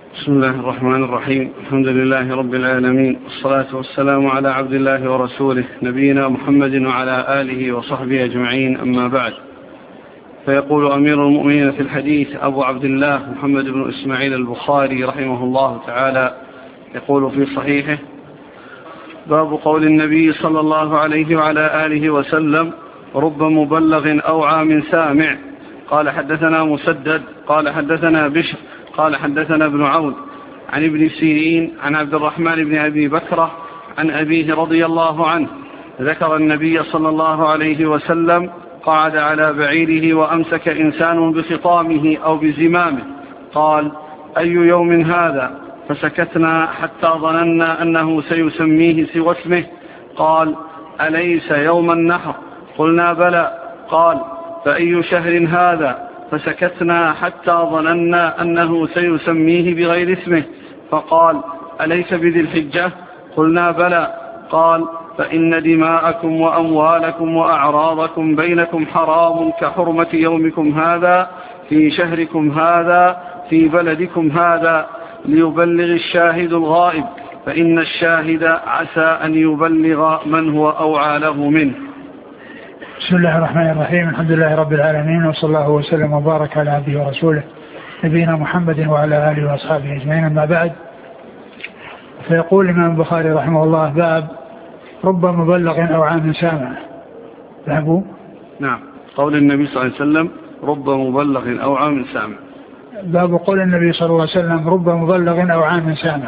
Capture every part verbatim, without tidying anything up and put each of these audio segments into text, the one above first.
بسم الله الرحمن الرحيم. الحمد لله رب العالمين، والصلاة والسلام على عبد الله ورسوله نبينا محمد وعلى آله وصحبه أجمعين، أما بعد. فيقول أمير المؤمنين في الحديث أبو عبد الله محمد بن إسماعيل البخاري رحمه الله تعالى، يقول في صحيحه: باب قول النبي صلى الله عليه وعلى آله وسلم: رب مبلغ أوعى من سامع. قال حدثنا مسدد قال حدثنا بشر قال حدثنا ابن عون عن ابن سيرين عن عبد الرحمن بن أبي بكرة عن أبيه رضي الله عنه ذكر النبي صلى الله عليه وسلم قعد على بعيره وأمسك إنسان بخطامه أو بزمامه، قال: أي يوم هذا؟ فسكتنا حتى ظننا أنه سيسميه سوى اسمه. قال: أليس يوم النحر؟ قلنا: بلى. قال: فأي شهر هذا؟ فسكتنا حتى ظننا أنه سيسميه بغير اسمه. فقال: أليس بذي الحجة؟ قلنا: بلى. قال: فإن دماءكم وأموالكم وأعراضكم بينكم حرام كحرمة يومكم هذا في شهركم هذا في بلدكم هذا، ليبلغ الشاهد الغائب، فإن الشاهد عسى أن يبلغ من هو أوعى له منه. بسم الله الرحمن الرحيم. الحمد لله رب العالمين، وصلى الله وسلم وبارك على عبده ورسوله نبينا محمد وعلى آله وأصحابه أجمعين، أما بعد. فيقول الإمام البخاري رحمه الله: باب رب مبلغ أوعى من سامع. باب نعم قول النبي صلى الله عليه وسلم: رب مبلغ أوعى من سامع. باب قول النبي صلى الله عليه وسلم: رب مبلغ أوعى من سامع.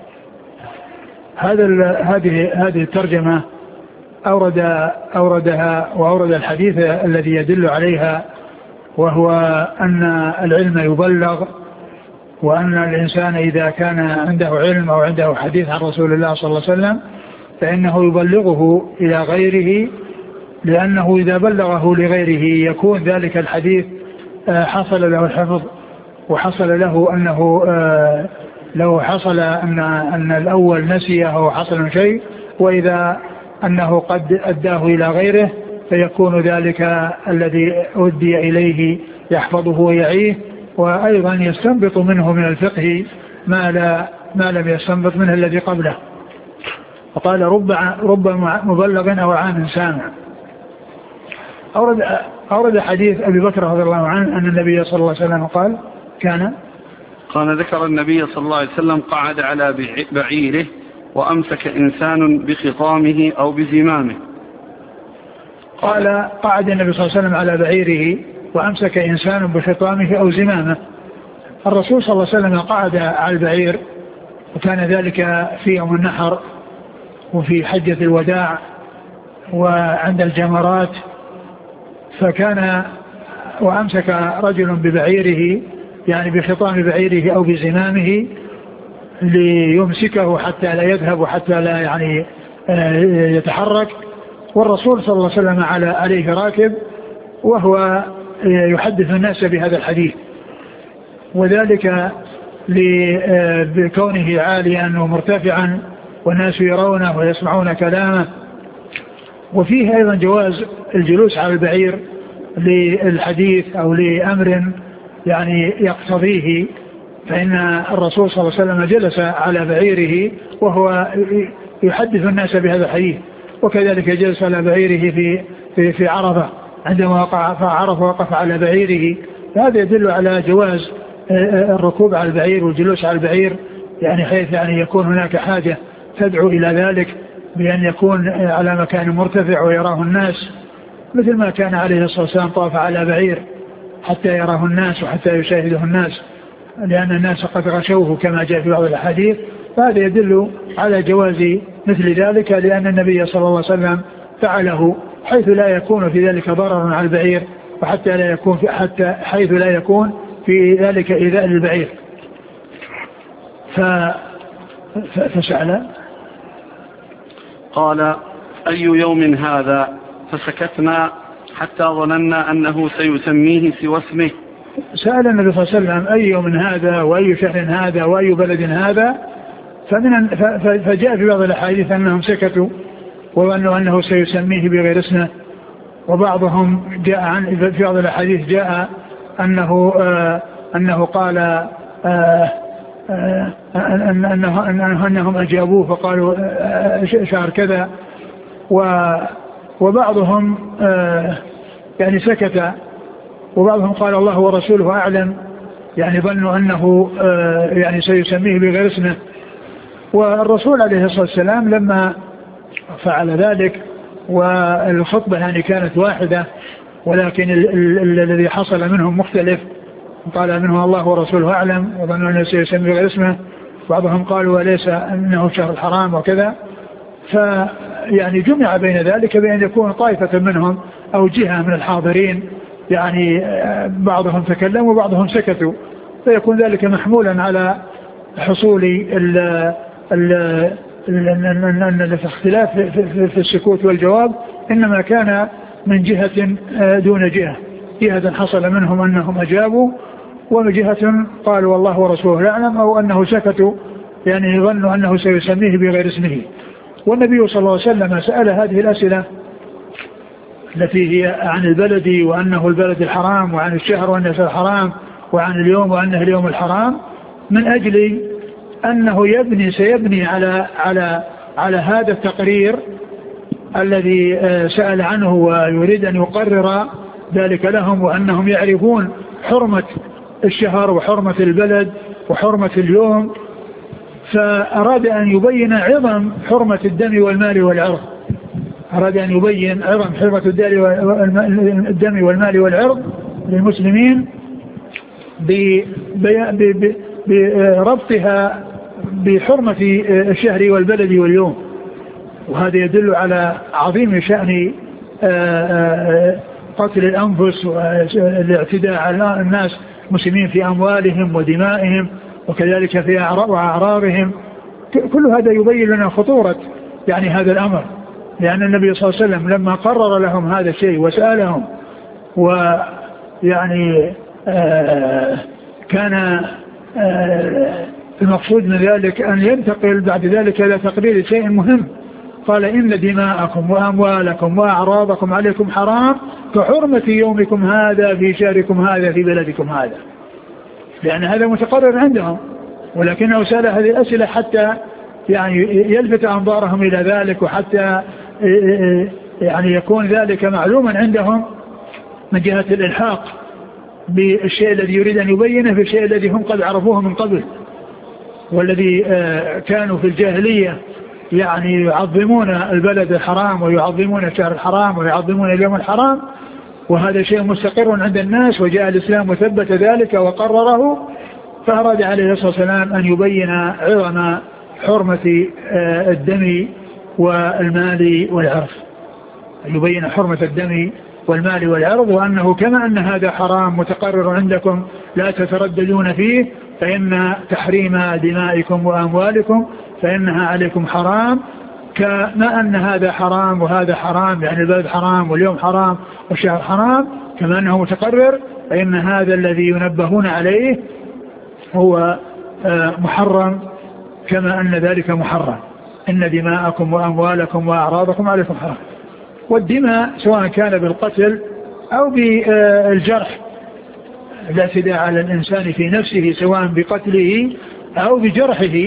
هذا هذه هذه الترجمة أورد أوردها وأورد الحديث الذي يدل عليها، وهو أن العلم يبلغ، وأن الإنسان إذا كان عنده علم أو عنده حديث عن رسول الله صلى الله عليه وسلم فإنه يبلغه إلى غيره، لأنه إذا بلغه لغيره يكون ذلك الحديث حصل له الحفظ، وحصل له أنه لو حصل أن أن الأول نسيه أو حصل شيء، وإذا أنه قد أداه إلى غيره فيكون ذلك الذي أدي إليه يحفظه ويعيه، وأيضا يستنبط منه من الفقه ما, لا ما لم يستنبط منه الذي قبله. وقال: رب, رب مبلغ أو عام سامع. أورد, أورد حديث أبي بكر رضي الله عنه أن النبي صلى الله عليه وسلم قال: كان قال ذكر النبي صلى الله عليه وسلم قعد على بعيره وأمسك إنسان بخطامه أو بزمامه. قال: قعد النبي صلى الله عليه وسلم على بعيره وأمسك إنسان بخطامه أو زمامه. الرسول صلى الله عليه وسلم قعد على البعير، وكان ذلك في يوم النحر وفي حجة الوداع وعند الجمرات، فكان وأمسك رجل ببعيره يعني بخطام بعيره أو بزمامه ليمسكه حتى لا يذهب وحتى لا يعني يتحرك، والرسول صلى الله عليه وسلم على عليه راكب وهو يحدث الناس بهذا الحديث، وذلك لكونه عاليا ومرتفعا والناس يرونه ويسمعون كلامه. وفيه أيضا جواز الجلوس على البعير للحديث أو لأمر يعني يقتضيه، فإن الرسول صلى الله عليه وسلم جلس على بعيره وهو يحدث الناس بهذا الحديث، وكذلك جلس على بعيره في في, في عرفة عندما وقع فعرفة وقف على بعيره. هذا يدل على جواز الركوب على البعير والجلوس على البعير، يعني حيث يعني يكون هناك حاجة تدعو إلى ذلك بأن يكون على مكان مرتفع ويراه الناس، مثل ما كان عليه الصلاة والسلام طاف على بعير حتى يراه الناس وحتى يشاهده الناس، لأن الناس قد غشوه كما جاء في بعض الأحاديث. فهذا يدل على جواز مثل ذلك، لأن النبي صلى الله عليه وسلم فعله حيث لا يكون في ذلك ضرر على البعير، وحتى لا يكون في حتى حيث لا يكون في ذلك إيذاء للبعير. ف... فسأل قال: أي يوم هذا؟ فسكتنا حتى ظننا أنه سيسميه سوى اسمه. سأل النبي صلى الله عليه وسلم: أي يوم هذا وأي شهر هذا وأي بلد هذا؟ فمن فجاء في بعض الأحاديث أنهم سكتوا وأنه أنه سيسميه بغير اسمه، وبعضهم جاء عن في بعض الأحاديث جاء أنه آه أنه قال آه أن أنهم أجابوه فقالوا شعر كذا، وبعضهم يعني سكت، وبعضهم قال الله ورسوله أعلم، يعني ظنوا أنه يعني سيسميه بغير اسمه. والرسول عليه الصلاة والسلام لما فعل ذلك، والخطبة يعني كانت واحدة ولكن الذي حصل منهم مختلف، قال منه الله ورسوله أعلم وظنوا أنه سيسميه بغير اسمه، بعضهم قالوا وليس أنه شهر الحرام وكذا. فيعني جمع بين ذلك بأن يكون طائفة منهم أو جهة من الحاضرين يعني بعضهم تكلموا وبعضهم سكتوا، فيكون ذلك محمولا على حصول ال ال الاختلاف في السكوت والجواب، إنما كان من جهة دون جهة، جهة حصل منهم أنهم أجابوا، وجهة قالوا والله ورسوله أعلم، أو أنه سكتوا يعني ظنوا أنه سيسميه بغير اسمه. والنبي صلى الله عليه وسلم سأل هذه الأسئلة التي هي عن البلد وأنه البلد الحرام، وعن الشهر وأنه الحرام، وعن اليوم وأنه اليوم الحرام، من أجل أنه يبني سيبني على على على هذا التقرير الذي سأل عنه، ويريد أن يقرر ذلك لهم، وأنهم يعرفون حرمة الشهر وحرمة البلد وحرمة اليوم. فأراد أن يبين عظم حرمة الدم والمال والعرض، أراد أن يبين عظم حرمة الدم والمال والعرض للمسلمين بربطها بحرمة الشهر والبلد واليوم. وهذا يدل على عظيم شأن قتل الأنفس والاعتداء على الناس المسلمين في أموالهم ودمائهم، وكذلك في أعراضهم. كل هذا يبين لنا خطورة يعني هذا الأمر، لأن النبي صلى الله عليه وسلم لما قرر لهم هذا الشيء وسألهم، ويعني آه كان آه المقصود من ذلك أن ينتقل بعد ذلك إلى تقرير شيء مهم. قال إن دماءكم وأموالكم وأعراضكم عليكم حرام كحرمة يومكم هذا في شهركم هذا في بلدكم هذا، لأن هذا متقرر عندهم، ولكنه سأل هذه الأسئلة حتى يعني يلفت أنظارهم إلى ذلك، وحتى يعني يكون ذلك معلوما عندهم من جهة الإلحاق بالشيء الذي يريد أن يبينه في الشيء الذي هم قد عرفوه من قبل، والذي كانوا في الجاهلية يعني يعظمون البلد الحرام ويعظمون الشهر الحرام ويعظمون اليوم الحرام، وهذا شيء مستقر عند الناس، وجاء الإسلام وثبت ذلك وقرره. فأراد عليه الصلاة والسلام أن يبين عظم حرمة الدم والمال والعرض، يبين حرمة الدم والمال والعرض، وأنه كما أن هذا حرام متقرر عندكم لا تترددون فيه، فإن تحريم دمائكم وأموالكم فإنها عليكم حرام، كما أن هذا حرام وهذا حرام، يعني البلد حرام واليوم حرام والشهر حرام، كما أنه متقرر، فإن هذا الذي ينبهون عليه هو محرم كما أن ذلك محرم. إن دماءكم وأموالكم وأعراضكم عليكم حرام. والدماء سواء كان بالقتل أو بالجرح، الاعتداء على الإنسان في نفسه سواء بقتله أو بجرحه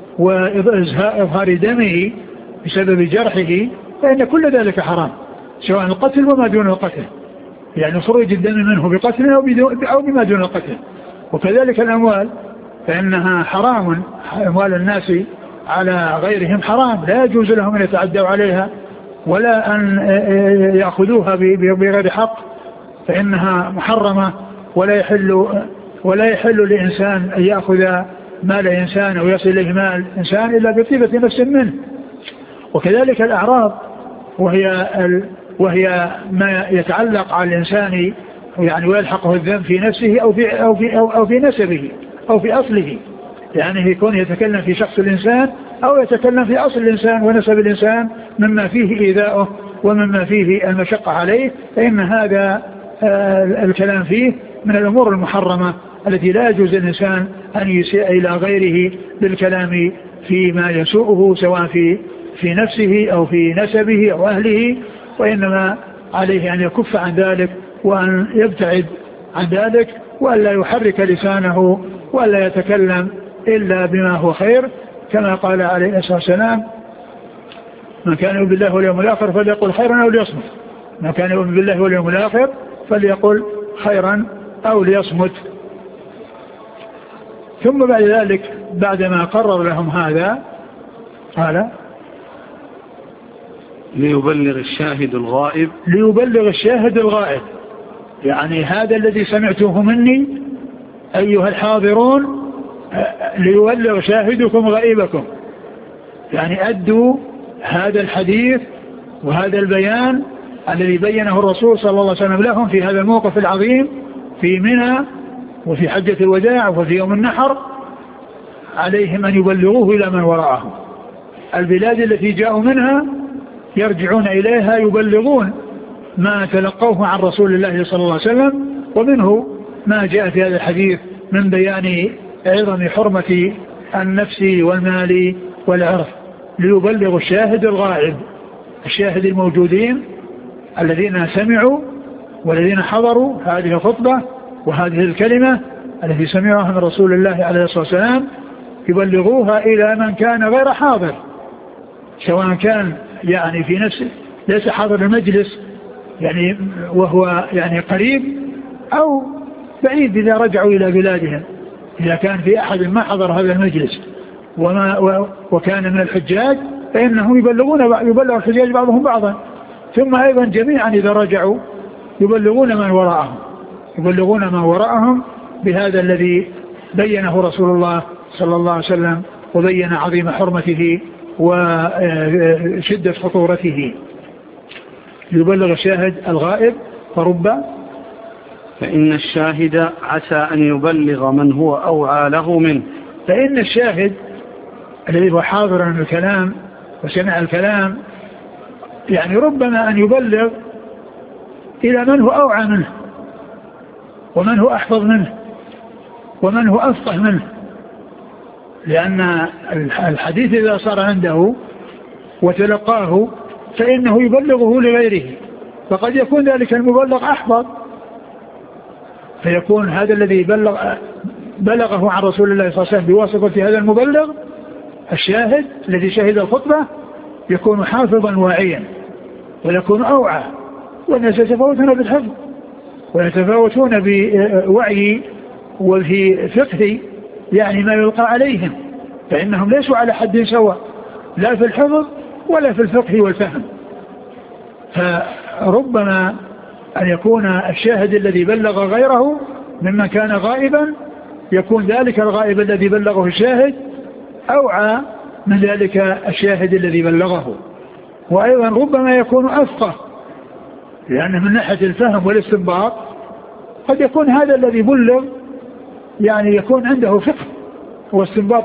وإظهار دمه بسبب جرحه، فإن كل ذلك حرام، سواء القتل وما دون القتل، يعني خروج الدم منه بقتل أو بما دون القتل. وكذلك الأموال فإنها حرام، أموال الناس على غيرهم حرام، لا يجوز لهم أن يتعدوا عليها ولا أن يأخذوها بغير حق، فإنها محرمة، ولا يحل ولا يحل لإنسان أن يأخذ مال إنسان أو يصل إليه مال إنسان إلا بطيبة نفس منه. وكذلك الأعراض وهي وهي ما يتعلق على الإنسان يعني ويلحقه الذنب في نفسه أو في أو في أو, أو في نسبه أو في أصله، يعني يكون يتكلم في شخص الإنسان أو يتكلم في أصل الإنسان ونسب الإنسان مما فيه إيذاؤه ومما فيه المشقة عليه، فإن هذا الكلام فيه من الأمور المحرمة التي لا يجوز الإنسان أن يسيء إلى غيره بالكلام فيما يسوءه سواء في في نفسه أو في نسبه أو أهله، وإنما عليه أن يكف عن ذلك وأن يبتعد عن ذلك، وأن لا يحرك لسانه وأن لا يتكلم إلا بما هو خير، كما قال عليه الصلاة والسلام: من كان يؤمن بالله واليوم الآخر فليقل خيرا أو ليصمت. من كان يؤمن بالله واليوم الآخر فليقل خيرا أو ليصمت. ثم بعد ذلك بعدما قرر لهم هذا قال: ليبلغ الشاهد الغائب. ليبلغ الشاهد الغائب، يعني هذا الذي سمعتوه مني أيها الحاضرون ليبلغ شاهدكم غائبكم، يعني أدوا هذا الحديث وهذا البيان الذي بينه الرسول صلى الله عليه وسلم لهم في هذا الموقف العظيم في منى وفي حجة الوداع وفي يوم النحر، عليهم أن يبلغوه إلى من وراءهم. البلاد التي جاءوا منها يرجعون إليها يبلغون ما تلقوه عن رسول الله صلى الله عليه وسلم، ومنه ما جاء في هذا الحديث من بيان عظم حرمة النفس والمال والعرض. ليبلغ الشاهد الغائب، الشاهد الموجودين الذين سمعوا والذين حضروا هذه الخطبة وهذه الكلمة التي سمعوها من رسول الله عليه الصلاة والسلام، يبلغوها إلى من كان غير حاضر، سواء كان يعني في نفسه ليس حاضر المجلس يعني وهو يعني قريب، أو بعيد إذا رجعوا إلى بلادهم. إذا كان في أحد ما حضر هذا المجلس وما وكان من الحجاج فإنهم يبلغون يبلغ الحجاج بعضهم بعضا. ثم أيضا جميعا إذا رجعوا يبلغون من وراءهم يبلغون من وراءهم بهذا الذي بينه رسول الله صلى الله عليه وسلم وبين عظيم حرمته وشدة خطورته. يبلغ الشاهد الغائب فرب فإن الشاهد عسى أن يبلغ من هو أوعى له منه. فإن الشاهد الذي هو حاضر من الكلام وسمع الكلام يعني ربما أن يبلغ إلى من هو أوعى منه ومن هو أحفظ منه ومن هو أفقه منه، لأن الحديث إذا صار عنده وتلقاه فإنه يبلغه لغيره، فقد يكون ذلك المبلغ أحفظ، فيكون هذا الذي بلغ بلغه عن رسول الله صلى الله عليه وسلم بواسطة هذا المبلغ الشاهد الذي شهد الخطبة يكون حافظا واعيا ويكون أوعى. والناس يتفاوتون بالحفظ ويتفاوتون بوعي وفي فقه يعني ما يلقى عليهم، فإنهم ليسوا على حد سواء لا في الحفظ ولا في الفقه والفهم. فربما أن يكون الشاهد الذي بلغ غيره ممن كان غائبا يكون ذلك الغائب الذي بلغه الشاهد أوعى من ذلك الشاهد الذي بلغه. وأيضا ربما يكون أفقه، لأنه من ناحية الفهم والاستنباط قد يكون هذا الذي بلغ يعني يكون عنده فقه واستنباط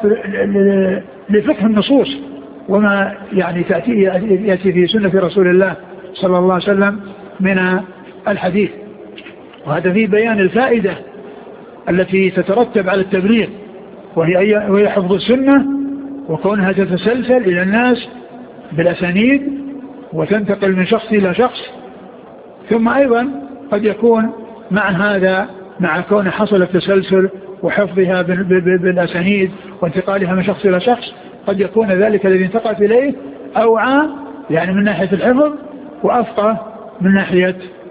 لفقه النصوص وما يعني تأتي يأتي في سنة رسول الله صلى الله عليه وسلم من الحديث. وهذا في بيان الفائدة التي تترتب على التبليغ، وهي, وهي حفظ السنة وكونها تتسلسل إلى الناس بالأسانيد وتنتقل من شخص إلى شخص. ثم أيضا قد يكون مع هذا مع كون حصل التسلسل وحفظها بالأسانيد وانتقالها من شخص إلى شخص قد يكون ذلك الذي انتقلت إليه أوعى يعني من ناحية الحفظ وأفقه من ناحية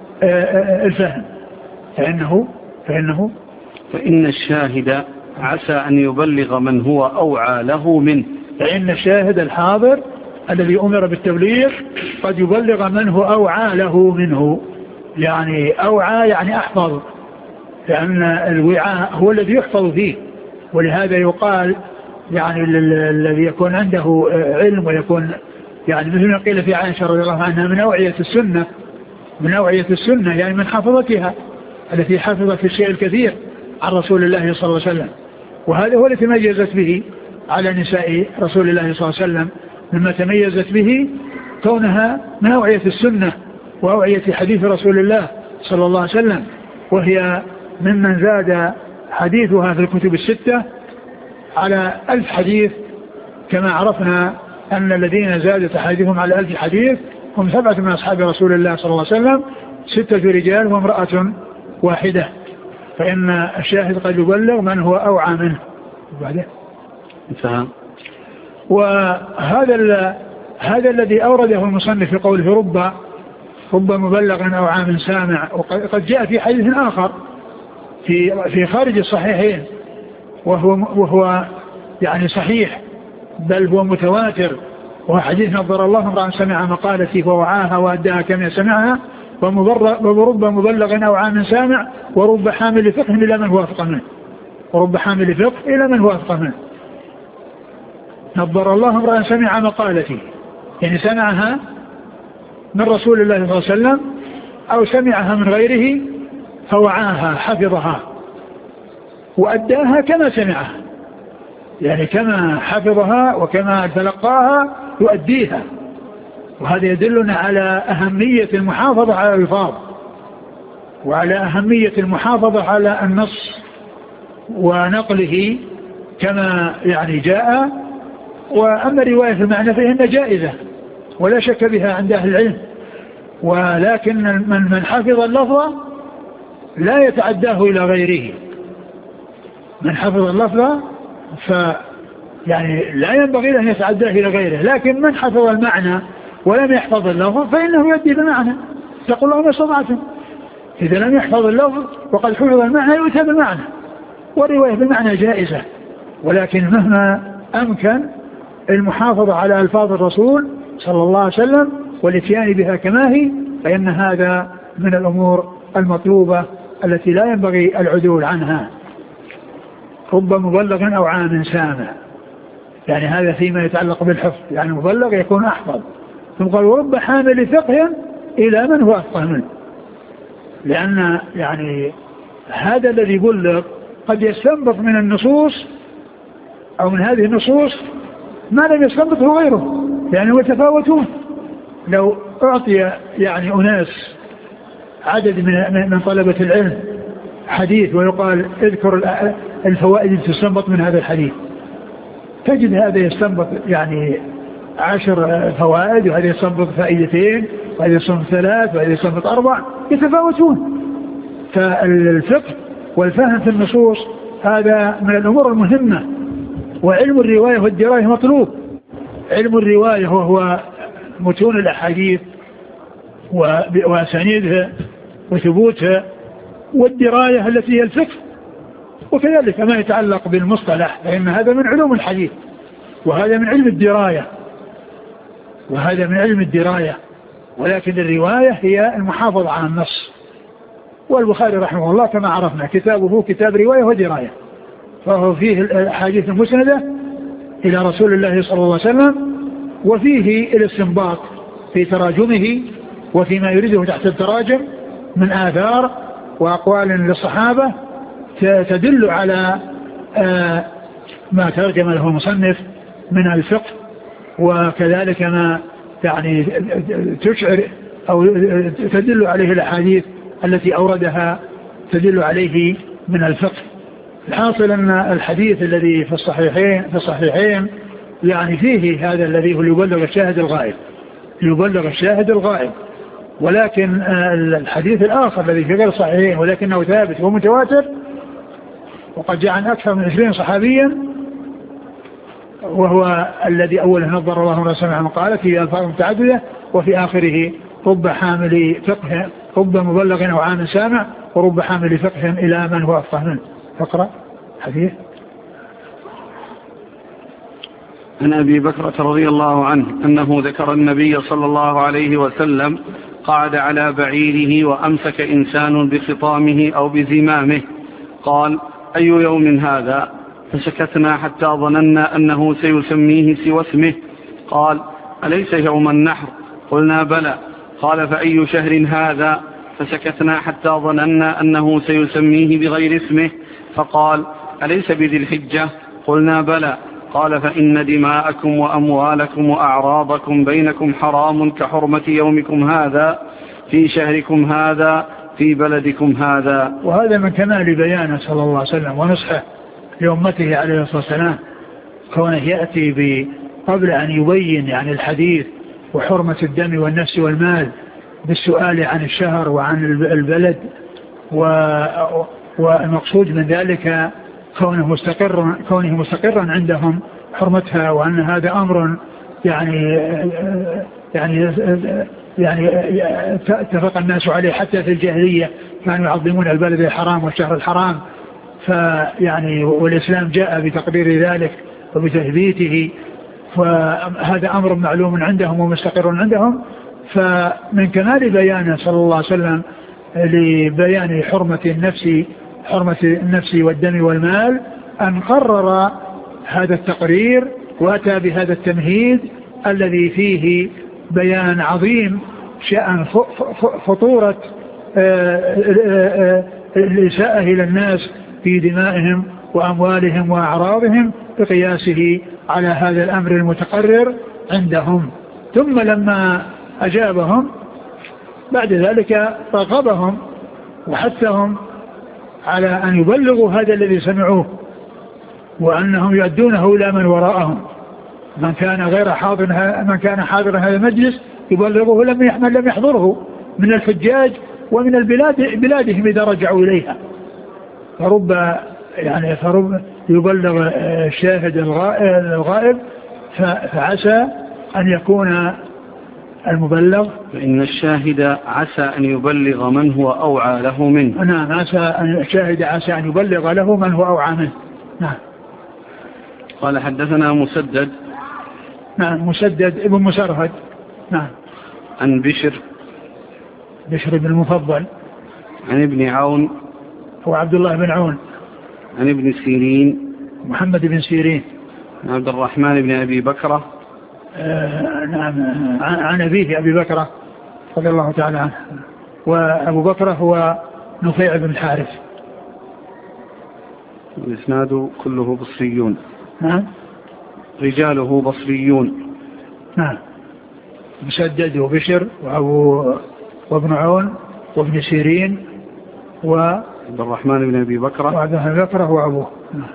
الفهم. فإنه فإنه فإن الشاهد عسى أن يبلغ من هو أوعى له منه. فإن الشاهد الحاضر الذي أمر بالتبليغ قد يبلغ من هو أوعى له منه، يعني أوعى يعني أحفظ، لأن الوعاء هو الذي يحفظ فيه. ولهذا يقال يعني الذي يكون عنده علم ويكون يعني مثل ما قيل في عائشة رضي الله عنها من أوعية السنة من أوعية السنة يعني من حافظتها التي حافظت في الشيء الكثير عن رسول الله صلى الله عليه وسلم. وهذا هو الذي تميزت به على نساء رسول الله صلى الله عليه وسلم، مما تميزت به كونها من أوعية السنة وأوعية حديث رسول الله صلى الله عليه وسلم، وهي ممن زاد حديثها في الكتب الستة على ألف حديث، كما عرفنا أن الذين زادت حديثهم على ألف حديث هم سبعة من أصحاب رسول الله صلى الله عليه وسلم، ستة رجال وامرأة واحدة. فإن الشاهد قد يبلغ من هو أوعى منه. وبعده انتهى. وهذا هذا الذي أورده المصنف في قوله رب رب مبلغ أو عام سامع، وقد جاء في حديث آخر في في خارج الصحيحين وهو وهو يعني صحيح بل هو متواتر، وهو حديث نظر الله امرأ سمع مقالتي فوعاها وأداها كما سمعها، ورب مبلغ أو عام سامع ورب حامل فقه إلى من هو أفقه منه، ورب حامل فقه إلى من هو أفقه منه. نظر الله امرأ سمع مقالتي، يعني سمعها من رسول الله صلى الله عليه وسلم أو سمعها من غيره فوعاها حفظها وأداها كما سمعها، يعني كما حفظها وكما تلقاها يؤديها. وهذا يدلنا على أهمية المحافظة على الألفاظ وعلى أهمية المحافظة على النص ونقله كما يعني جاء. وأما رواية المعنى فإن جائزة ولا شك بها عند أهل العلم، ولكن من من حفظ اللفظ لا يتعداه إلى غيره. من حفظ اللفظ ف يعني لا ينبغي له أن يتعداه إلى غيره، لكن من حفظ المعنى ولم يحفظ اللفظ فإنه يؤدي بالمعنى. يقول الله ما استطعتم، إذا لم يحفظ اللفظ وقد حفظ المعنى يؤتى بالمعنى، والرواية بالمعنى جائزة، ولكن مهما أمكن المحافظة على ألفاظ الرسول صلى الله عليه وسلم والاتيان بها كما هي، فإن هذا من الأمور المطلوبة التي لا ينبغي العدول عنها. رب مبلغ أو عام سامع، يعني هذا فيما يتعلق بالحفظ، يعني مبلغ يكون أحفظ. ثم قال ورب حامل فقه إلى من هو أفقه منه، لأن يعني هذا الذي يبلغ قد يستنبط من النصوص أو من هذه النصوص ما لم يستنبطه غيره، يعني يتفاوتون. لو أعطي يعني أناس عدد من من طلبة العلم حديث ويقال اذكر الفوائد التي تستنبط من هذا الحديث، تجد هذا يستنبط يعني عشر فوائد، وهذا يستنبط فائدتين، وهذا يستنبط ثلاث، وهذا يستنبط أربع، يتفاوتون. فالفقه والفهم في النصوص هذا من الأمور المهمة. وعلم الرواية والدراية مطلوب. علم الرواية وهو متون الأحاديث وأسانيدها وثبوتها، والدراية التي هي الفقه، وكذلك ما يتعلق بالمصطلح فإن هذا من علوم الحديث، وهذا من علم الدراية وهذا من علم الدراية ولكن الرواية هي المحافظة على النص. والبخاري رحمه الله كما عرفنا كتابه كتاب رواية ودراية، فهو فيه الأحاديث المسندة إلى رسول الله صلى الله عليه وسلم، وفيه الاستنباط في تراجمه وفيما يريده تحت التراجم من آثار وأقوال للصحابة تدل على ما ترجم له المصنف من الفقه، وكذلك ما يعني تشعر أو تدل عليه الأحاديث التي أوردها تدل عليه من الفقه. الحاصل أن الحديث الذي في الصحيحين في الصحيحين يعني فيه هذا الذي هو يبلغ الشاهد الغائب يبلغ الشاهد الغائب ولكن الحديث الآخر الذي في غير الصحيحين ولكنه ثابت ومتواتر وقد جاء عن أكثر من عشرين صحابيا، وهو الذي أوله نظر الله ما سمع مقالة في ألفاظ متعددة، وفي آخره رب حامل فقه رب مبلغ أو عام سامع ورب حامل فقه إلى من هو أفقه منه. اقرأ حديث. عن أبي بكرة رضي الله عنه أنه ذكر النبي صلى الله عليه وسلم قعد على بعيره وأمسك إنسان بخطامه أو بزمامه، قال أي يوم هذا؟ فسكتنا حتى ظننا أنه سيسميه سوى اسمه. قال أليس يوم النحر؟ قلنا بلى. قال فأي شهر هذا؟ فسكتنا حتى ظننا أنه سيسميه بغير اسمه. فقال أليس بذي الحجة؟ قلنا بلى. قال فإن دماءكم وأموالكم وأعراضكم بينكم حرام كحرمة يومكم هذا في شهركم هذا في بلدكم هذا. وهذا من كمال بيانه صلى الله عليه وسلم ونصحه لأمته عليه الصلاة والسلام، كونه يأتي قبل أن يبين يعني الحديث وحرمة الدم والنفس والمال بالسؤال عن الشهر وعن البلد، والمقصود من ذلك كونه مستقر كونه مستقرا عندهم حرمتها، وأن هذا أمر يعني يعني يعني اتفق الناس عليه حتى في الجاهلية، كانوا يعظمون البلد الحرام والشهر الحرام، فيعني والإسلام جاء بتقرير ذلك وبتثبيته، فهذا أمر معلوم عندهم ومستقر عندهم. فمن كمال بيانه صلى الله عليه وسلم لبيان حرمة النفس حرمة النفس والدم والمال أن قرر هذا التقرير وأتى بهذا التمهيد الذي فيه بيان عظيم شأن خطورة الإساءة إلى الناس في دمائهم وأموالهم وأعراضهم بقياسه على هذا الأمر المتقرر عندهم. ثم لما أجابهم بعد ذلك رغبهم وحثهم على أن يبلغوا هذا الذي سمعوه، وأنهم يؤدونه إلى من وراءهم، من كان غير حاضر من كان حاضر هذا المجلس يبلغه لم يحمل لم يحضره من الحجاج ومن البلاد بلادهم إذا رجعوا إليها. فرب يعني فرب يبلغ الشاهد الغائب، فعسى أن يكون المبلغ، فإن الشاهد عسى أن يبلغ من هو أوعى له منه. نعم، عسى أن الشاهد عسى أن يبلغ له من هو أوعى منه. نعم. قال حدثنا مسدد. نعم، مسدد ابن مسرهد. نعم. عن بشر بشر بن المفضل. عن ابن عون هو عبد الله بن عون. عن ابن سيرين محمد بن سيرين. عن عبد الرحمن بن أبي بكرة. آه نعم، عن أبيه أبي بكرة رضي الله تعالى عنه. وأبو بكرة هو نفيع بن الحارث. الإسناد كله بصريون. نعم. رجاله بصريون. نعم. مسدد وبشر وأبو وابن عون وابن سيرين وعبد الرحمن بن أبي بكرة وعبد الرحمن بن بكرة وأبوه. نعم.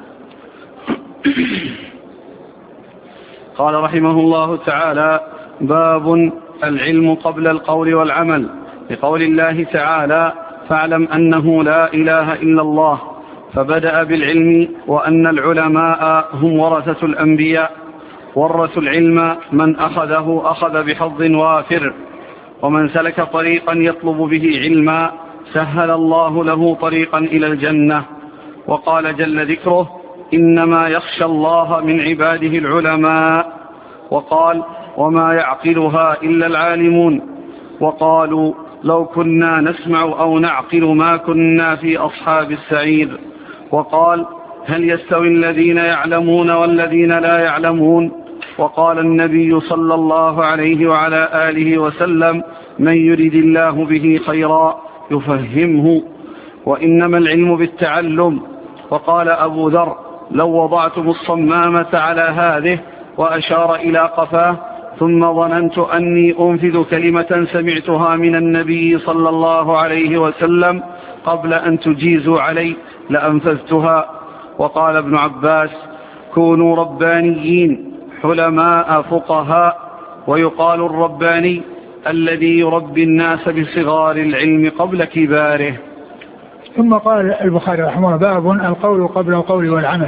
قال رحمه الله تعالى: باب العلم قبل القول والعمل، لقول الله تعالى: فاعلم أنه لا إله إلا الله، فبدأ بالعلم وأن العلماء هم ورثة الأنبياء، ورثوا العلم من أخذه أخذ بحظ وافر، ومن سلك طريقا يطلب به علما سهل الله له طريقا إلى الجنة. وقال جل ذكره: إنما يخشى الله من عباده العلماء. وقال: وما يعقلها إلا العالمون. وقالوا: لو كنا نسمع أو نعقل ما كنا في أصحاب السعير. وقال: هل يستوي الذين يعلمون والذين لا يعلمون؟ وقال النبي صلى الله عليه وعلى آله وسلم: من يرد الله به خيرا يفهمه، وإنما العلم بالتعلم. وقال أبو ذر: لو وضعتم الصمامة على هذه، وأشار إلى قفاه، ثم ظننت أني أنفذ كلمة سمعتها من النبي صلى الله عليه وسلم قبل أن تجيزوا علي لأنفذتها. وقال ابن عباس: كونوا ربانيين حلماء فقهاء. ويقال الرباني الذي يربي الناس بصغار العلم قبل كباره. ثم قال البخاري رحمه الله: باب القول قبل القول والعمل.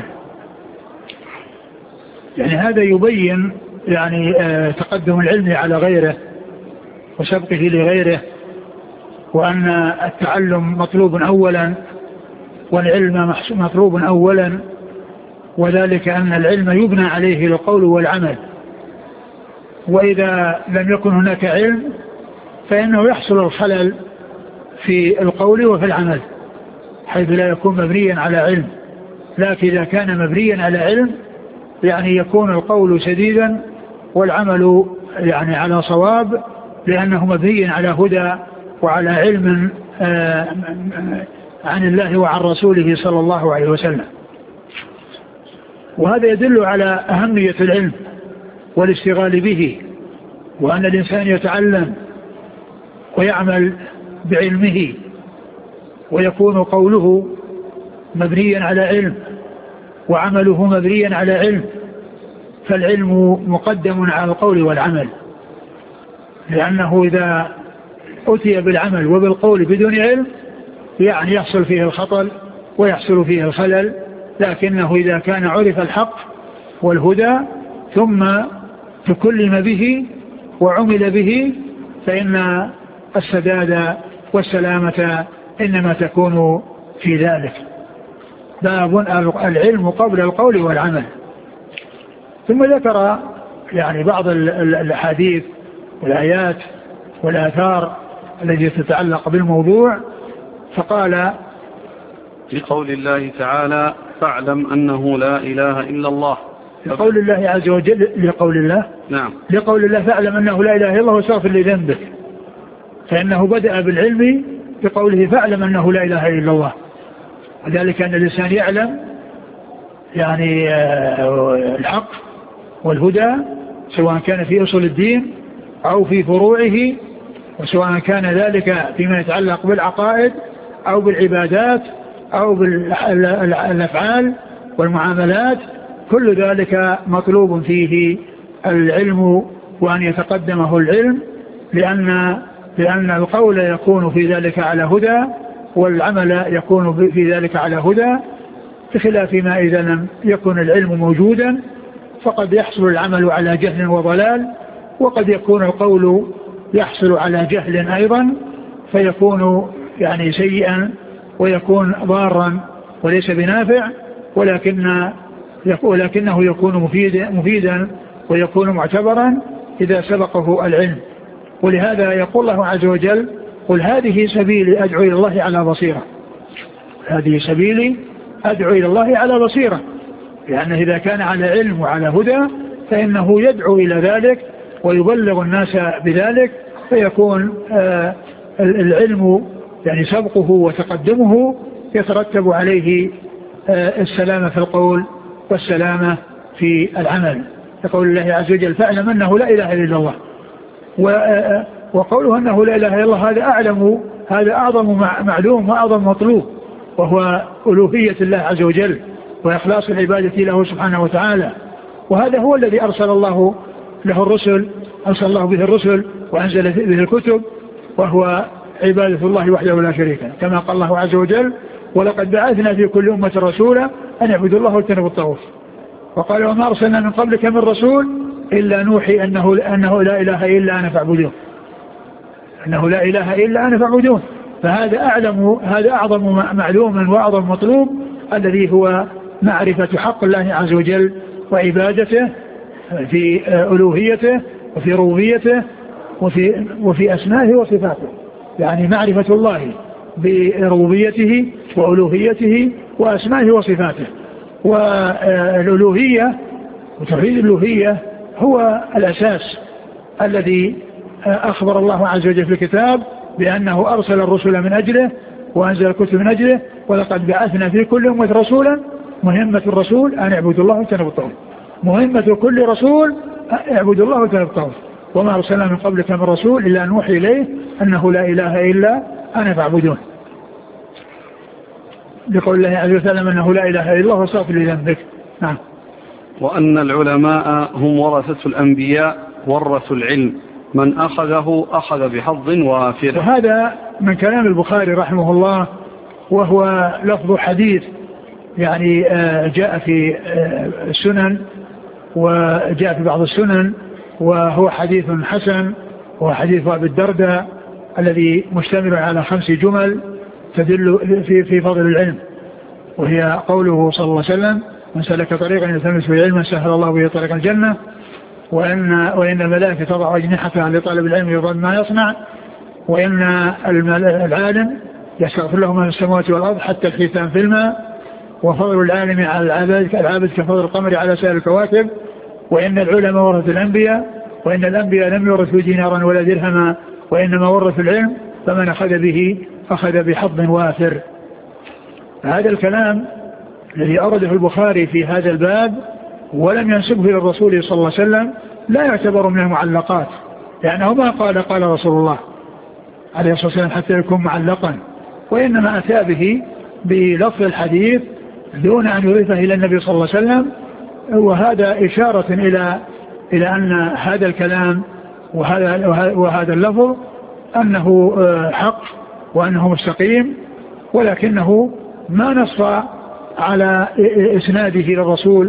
يعني هذا يبين يعني تقدم العلم على غيره وسبقه لغيره، وأن التعلم مطلوب أولا والعلم مطلوب أولا، وذلك أن العلم يبنى عليه القول والعمل، وإذا لم يكن هناك علم فإنه يحصل الخلل في القول وفي العمل، حيث لا يكون مبنيا على علم. لكن إذا كان مبنيا على علم يعني يكون القول سديدا والعمل يعني على صواب، لأنه مبني على هدى وعلى علم عن الله وعن رسوله صلى الله عليه وسلم. وهذا يدل على أهمية العلم والاشتغال به، وأن الإنسان يتعلم ويعمل بعلمه، ويكون قوله مبنيا على علم وعمله مبنيا على علم، فالعلم مقدم على القول والعمل، لأنه إذا أتي بالعمل وبالقول بدون علم يعني يحصل فيه الخطل ويحصل فيه الخلل. لكنه إذا كان عرف الحق والهدى ثم تكلم به وعمل به فإن السداد والسلامة إنما تكون في ذلك. باب العلم قبل القول والعمل. ثم ذكر يعني بعض الأحاديث والآيات والآثار التي تتعلق بالموضوع فقال في قول الله تعالى فاعلم أنه لا إله إلا الله. لقول الله عز وجل لقول الله نعم لقول الله فاعلم أنه لا إله إلا الله واستغفر لذنبك، فإنه بدأ بالعلم بقوله فاعلم أنه لا إله إلا الله، وذلك أن الإنسان يعلم يعني الحق والهدى سواء كان في أصول الدين أو في فروعه، وسواء كان ذلك فيما يتعلق بالعقائد أو بالعبادات أو بالأفعال والمعاملات، كل ذلك مطلوب فيه العلم وأن يتقدمه العلم، لأن لأن القول يكون في ذلك على هدى والعمل يكون في ذلك على هدى، بخلاف ما إذا لم يكن العلم موجودا فقد يحصل العمل على جهل وضلال، وقد يكون القول يحصل على جهل أيضا فيكون يعني سيئا ويكون ضارا وليس بنافع، ولكن ولكنه يكون مفيدا, مفيدا ويكون معتبرا إذا سبقه العلم. ولهذا يقول الله عز وجل قل هذه سبيلي أدعو إلى الله على بصيرة، هذه سبيلي أدعو إلى الله على بصيرة، لأنه إذا كان على علم وعلى هدى فإنه يدعو إلى ذلك ويبلغ الناس بذلك، فيكون آه العلم يعني سبقه وتقدمه يترتب عليه آه السلامة في القول والسلامة في العمل. يقول الله عز وجل فاعلم أنه لا إله إلا الله، وقوله أنه لا إله إلا الله هذا أعلم هذا أعظم معلوم وأعظم مطلوب، وهو ألوهية الله عز وجل وإخلاص العبادة له سبحانه وتعالى، وهذا هو الذي أرسل الله له الرسل أرسل الله به الرسل وأنزل به الكتب، وهو عبادة الله وحده لا شريك له، كما قال الله عز وجل ولقد بعثنا في كل أمة رسولا أن يعبدوا الله واجتنبوا الطاغوت، وقال وما أرسلنا من قبلك من رسول إلا نوحي أنه, أنه لا إله إلا أنا فاعبدون أنه لا إله إلا أنا فاعبدون. فهذا أعلم هذا أعظم معلوم وأعظم مطلوب الذي هو معرفة حق الله عز وجل وعبادته في ألوهيته وفي ربوبيته وفي, وفي أسمائه وصفاته، يعني معرفة الله بربوبيته وألوهيته وأسمائه وصفاته. والألوهية وتوحيد الألوهية هو الأساس الذي أخبر الله عز وجل في الكتاب بأنه أرسل الرسل من أجله وأنزل الكتب من أجله، ولقد بعثنا في كل أمة رسولا مهمة الرسول أن اعبدوا الله واجتنبوا الطاغوت، مهمة كل رسول اعبدوا الله واجتنبوا الطاغوت، وما أرسلنا من قبلك من رسول إلا أن نوحي إليه أنه لا إله إلا أنا فاعبدون. بقول الله عز وجل أنه لا إله إلا الله واستغفر لذنبك. نعم. وأن العلماء هم ورثة الأنبياء ورثوا العلم، من أخذه أخذ بحظ وافر. وهذا من كلام البخاري رحمه الله، وهو لفظ حديث يعني جاء في السنن وجاء في بعض السنن، وهو حديث حسن، وهو حديث أبي الدرداء الذي مشتمل على خمس جمل تدل في في فضل العلم، وهي قوله صلى الله عليه وسلم من سلك طريقا يلتمس فيه علما سهل الله به طريق الجنة، وإن, وإن الملائكة تضع أجنحتها لطالب العلم يرضى ما يصنع، وإن العالم يستغفر له ما في السماوات والأرض حتى الحيتان في الماء، وفضل العالم على العابد العابد كفضل القمر على سائر الكواكب، وإن العلماء ورثوا الأنبياء، وإن الأنبياء لم يورثوا دينارا ولا درهما وإنما ورثوا العلم، فمن أخذ به أخذ بحظ وافر. هذا الكلام الذي أورده البخاري في هذا الباب ولم ينسبه إلى الرسول صلى الله عليه وسلم لا يعتبر من المعلقات، لأنه ما قال قال رسول الله عليه الصلاة والسلام حتى يكون معلقا، وإنما أتى به بلفظ الحديث دون أن يضيفه إلى النبي صلى الله عليه وسلم، وهذا إشارة إلى إلى أن هذا الكلام وهذا وهذا اللفظ أنه حق وأنه مستقيم، ولكنه ما نص على إسناده للرسول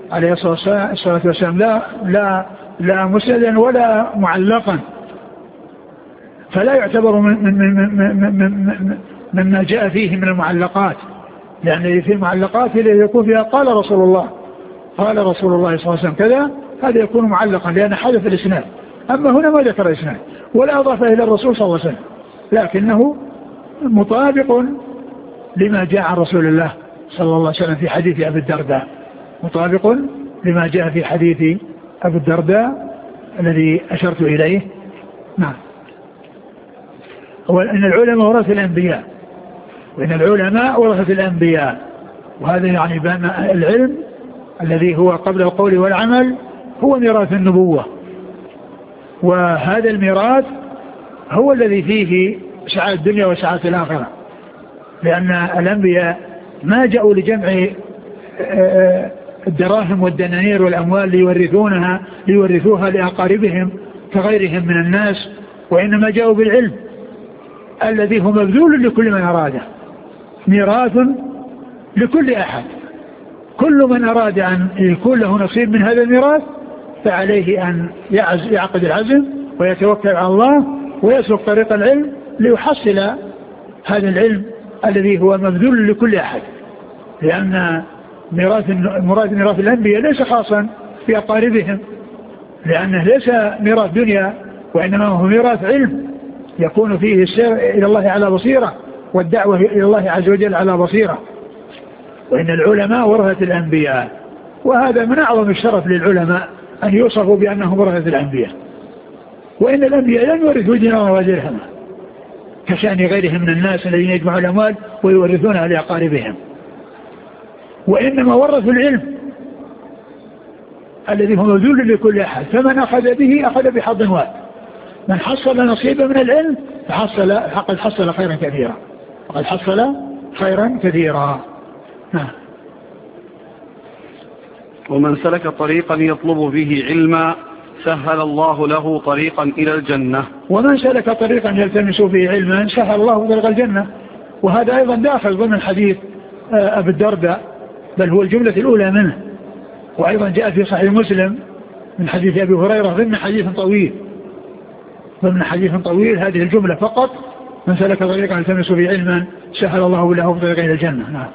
عليه الصلاة والسلام لا, لا, لا مسندا ولا معلقا، فلا يعتبر من من من من من مما جاء فيه من المعلقات، لأن في المعلقات اللي يكون فيها قال رسول الله قال رسول الله صلى الله عليه وسلم كذا، هذا يكون معلقا لأن حدث الإسناد. أما هنا ما ذكر الإسناد ولا أضاف إلى الرسول صلى الله عليه وسلم، لكنه مطابق لما جاء عن رسول الله صلى الله عليه وسلم في حديث أبي الدرداء، مطابق لما جاء في حديث أبي الدرداء الذي أشرت إليه. نعم. هو أن العلماء ورثة الأنبياء، وإن العلماء ورثة الأنبياء، وهذا يعني بأن العلم الذي هو قبل القول والعمل هو ميراث النبوة، وهذا الميراث هو الذي فيه سعادة الدنيا وسعادة الآخرة، لأن الأنبياء ما جاءوا لجمع الدراهم والدنانير والأموال ليورثونها ليورثوها لأقاربهم كغيرهم من الناس، وإنما جاءوا بالعلم الذي هو مبذول لكل من أراده، ميراث لكل أحد، كل من أراد أن يكون له نصيب من هذا الميراث فعليه أن يعقد العزم ويتوكل على الله ويسلك طريق العلم ليحصل هذا العلم الذي هو مبذول لكل أحد، لأن ميراث مراد ميراث الأنبياء ليس خاصا في أقاربهم، لأنه ليس ميراث دنيا، وإنما هو ميراث علم يكون فيه السير إلى الله على بصيرة والدعوة إلى الله عز وجل على بصيرة. وإن العلماء ورثة الأنبياء، وهذا من أعظم الشرف للعلماء أن يوصفوا بأنهم ورثة الأنبياء، وإن الأنبياء لم يورثوا دينارا ولا درهما كشأن غيرهم من الناس الذين يجمعوا الأموال ويورثونها لأقاربهم، وإنما ورثوا العلم الذي هو مبذول لكل أحد، فمن أخذ به أخذ بحظ وافر، من حصل نصيبا من العلم فحصل فقد حصل خيرا كثيرا فقد حصل خيرا كثيرا. نعم. ومن سلك طريقا يطلب به علما سهل الله له طريقا إلى الجنة. ومن سلك طريقا يلتمس فيه علما سهل الله طريق الجنة، وهذا أيضا داخل ضمن حديث أبي الدرداء، بل هو الجملة الأولى منه، وأيضا جاء في صحيح مسلم من حديث أبي هريرة ضمن حديث طويل ضمن حديث طويل هذه الجملة فقط، من سلك طريقا يلتمس فيه علما سهل الله له طريقا إلى الجنة. نعم.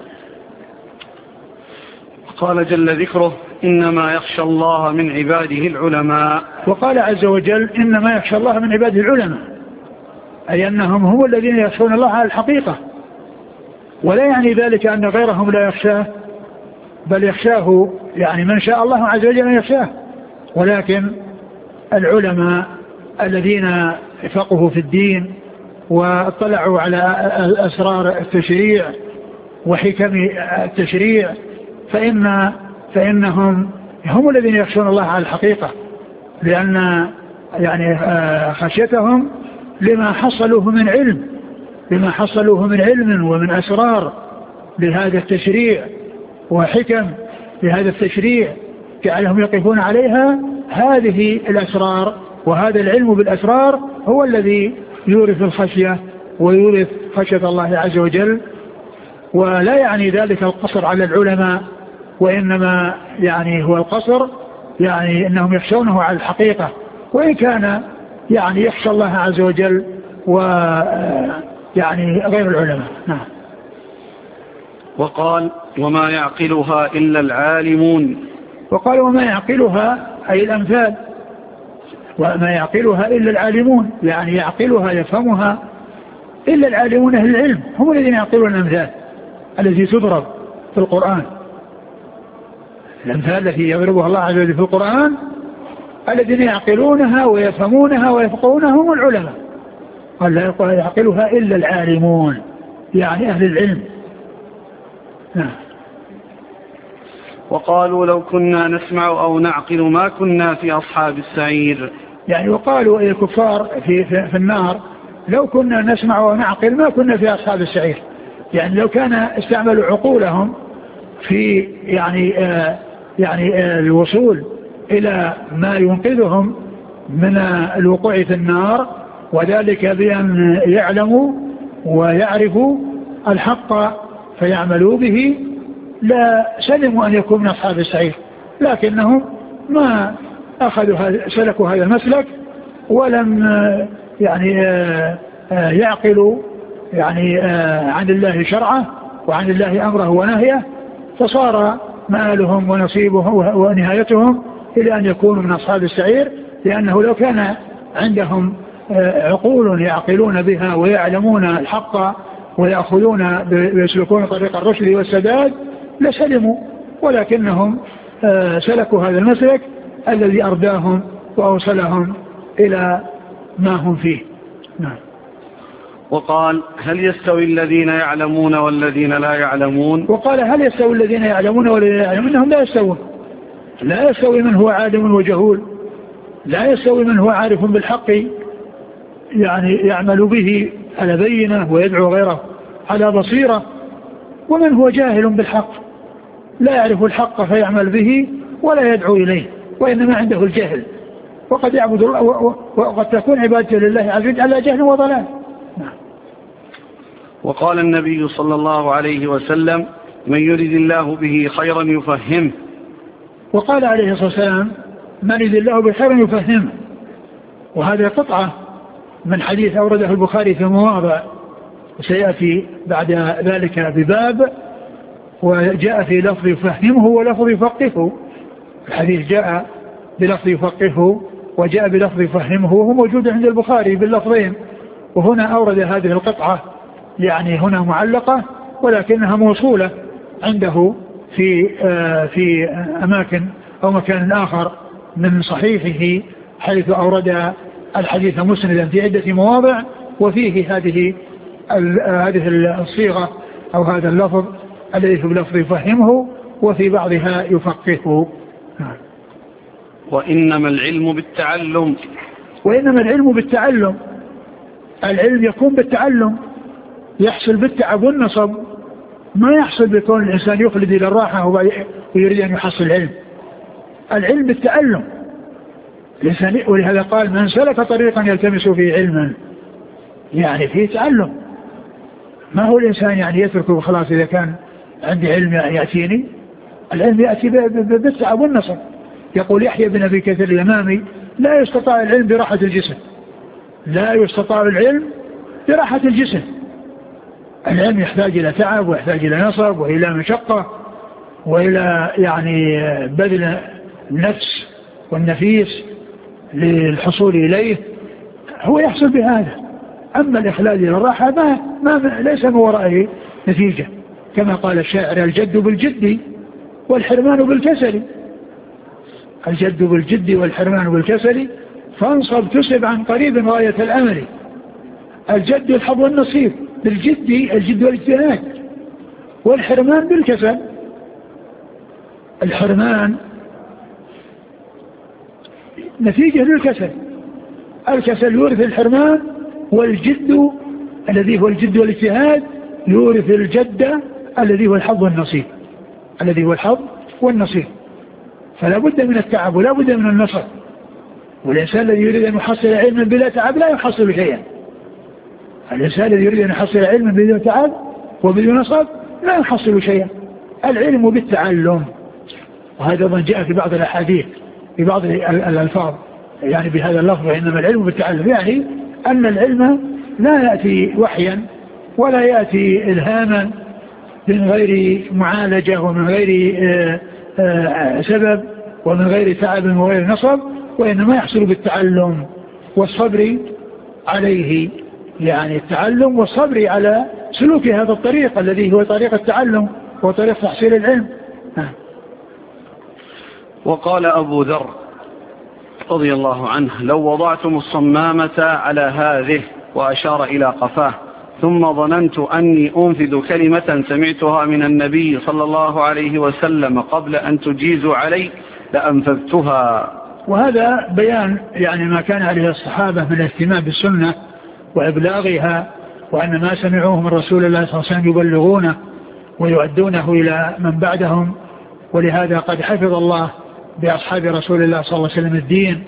قال جل ذكره إنما يخشى الله من عباده العلماء. وقال عز وجل إنما يخشى الله من عباده العلماء، أي أنهم هم الذين يخشون الله على الحقيقة، ولا يعني ذلك أن غيرهم لا يخشاه، بل يخشاه يعني من شاء الله عز وجل أن يخشاه، ولكن العلماء الذين فقهوا في الدين واطلعوا على أسرار التشريع وحكم التشريع فإن فإنهم هم الذين يخشون الله على الحقيقة، لأن يعني خشيتهم لما حصلوه من علم لما حصلوه من علم ومن أسرار لهذا التشريع وحكم لهذا التشريع جعلهم يقفون عليها. هذه الأسرار وهذا العلم بالأسرار هو الذي يورث الخشية ويورث خشية الله عز وجل، ولا يعني ذلك القصر على العلماء، وإنما يعني هو القصر يعني أنهم يخشونه على الحقيقة، وإن كان يعني يخشى الله عز وجل ويعني غير العلماء. نعم. وقال وما يعقلها إلا العالمون. وقال وما يعقلها أي الأمثال، وما يعقلها إلا العالمون، يعني يعقلها يفهمها إلا العالمون أهل العلم، هم الذين يعقلون الأمثال التي تضرب في القرآن. الأمثال التي يضربها الله عز وجل في القرآن الذين يعقلونها ويفهمونها ويفقهونها هم العلماء. قال لا يعقلها إلا العالمون يعني أهل العلم. نعم. وقالوا لو كنا نسمع أو نعقل ما كنا في أصحاب السعير. يعني وقالوا الكفار في, في, في النار لو كنا نسمع ونعقل ما كنا في أصحاب السعير، يعني لو كان استعملوا عقولهم في يعني آه يعني آه الوصول إلى ما ينقذهم من الوقوع في النار، وذلك بأن يعلموا ويعرفوا الحق فيعملوا به، لا سلموا أن يكونوا من أصحاب السعير، لكنهم ما أخذوا هذا سلكوا هذا المسلك ولم يعني يعقلوا يعني عن الله شرعه وعن الله أمره ونهيه، فصار مآلهم ونصيبهم ونهايتهم إلى أن يكونوا من أصحاب السعير، لأنه لو كان عندهم عقول يعقلون بها ويعلمون الحق ويأخذون ويسلكون طريق الرشد والسداد لسلموا، ولكنهم سلكوا هذا المسلك الذي أرداهم وأوصلهم إلى ما هم فيه. نعم. وقال هل يستوي الذين يعلمون والذين لا يعلمون؟ وقال هل يستوي الذين يعلمون والذين لا يعلمون؟ إنهم لا يستوون. لا يستوي من هو عالم وجهول، لا يستوي من هو عارف بالحق يعني يعمل به على بينة ويدعو غيره على بصيرة، ومن هو جاهل بالحق لا يعرف الحق فيعمل به ولا يدعو إليه، وإنما عنده الجهل، وقد يعبد الله وقد تكون عبادته لله عز وجل على جهل وضلال. نعم. وقال النبي صلى الله عليه وسلم من يرد الله به خيرا يفهمه. وقال عليه الصلاة والسلام من يرد الله به خيرا يفهمه، وهذه قطعة من حديث أورده البخاري في مواضع وسيأتي بعد ذلك بباب، وجاء في لفظ يفهمه ولفظ يفقهه. الحديث جاء بلفظ يفقهه وجاء بلفظ يفهمه، وهو موجود عند البخاري باللفظين، وهنا أورد هذه القطعة يعني هنا معلقة ولكنها موصولة عنده في في أماكن أو مكان آخر من صحيحه، حيث أورد الحديث مسندا في عدة مواضع وفيه هذه هذه الصيغة أو هذا اللفظ الذي في بلفظ يفهمه وفي بعضها يفقهه. وإنما العلم بالتعلم. وإنما العلم بالتعلم، العلم يكون بالتعلم، يحصل بالتعب والنصب، ما يحصل بكون الإنسان يخلد إلى الراحة ويريد أن يحصل العلم. العلم بالتعلم الإنسان، ولهذا قال من سلك طريقا يلتمس فيه علما، يعني فيه تعلم. ما هو الإنسان يعني يتركه خلاص إذا كان عندي علم يأتيني، العلم يأتي بالتعب والنصب. يقول يحيى بن أبي كثير اليمامي لا يستطاع العلم براحة الجسم، لا يستطاع العلم براحة الجسم. العلم يحتاج إلى تعب ويحتاج إلى نصب وإلى مشقة وإلى يعني بذل النفس والنفيس للحصول إليه، هو يحصل بهذا. أما الإخلال إلى الراحة ما, ما ليس من ورائه نتيجة، كما قال الشاعر الجد بالجد والحرمان بالكسل، الجد بالجد والحرمان بالكسل، فانصب تسب عن قريب غاية الأمل. الجد الحظ والنصيب بالجد، الجد والاجتهاد، والحرمان بالكسل. الحرمان نتيجة للكسل، الكسل يورث الحرمان، والجد الذي هو الجد والاجتهاد يورث الجد الذي هو الحظ والنصيب، الذي هو الحظ والنصيب. فلا بد من التعب ولا بد من النصر، والإنسان الذي يريد أن يحصل علما بلا تعب لا يحصل شيئا. الإنسان الذي يريد أن يحصل علما بدون تعب وبدون نصر لا يحصل شيئا. العلم بالتعلم، وهذا ما جاء في بعض الأحاديث في بعض الألفاظ يعني بهذا اللفظ إنما العلم بالتعلم، يعني أن العلم لا يأتي وحيا ولا يأتي إلهاما من غير معالجة ومن غير آآ آآ سبب ومن غير تعب وغير نصب، وإنما يحصل بالتعلم والصبر عليه، يعني التعلم والصبر على سلوك هذا الطريق الذي هو طريق التعلم وطريق تحصيل العلم. وقال أبو ذر رضي الله عنه لو وضعتم الصمامة على هذه، وأشار إلى قفاه، ثم ظننت أني أنفذ كلمة سمعتها من النبي صلى الله عليه وسلم قبل أن تجيزوا علي لأنفذتها. وهذا بيان يعني ما كان عليه الصحابة من الاهتمام بالسنة وإبلاغها، وأن ما سمعوه من رسول الله صلى الله عليه وسلم يبلغونه ويؤدونه إلى من بعدهم. ولهذا قد حفظ الله بأصحاب رسول الله صلى الله عليه وسلم الدين،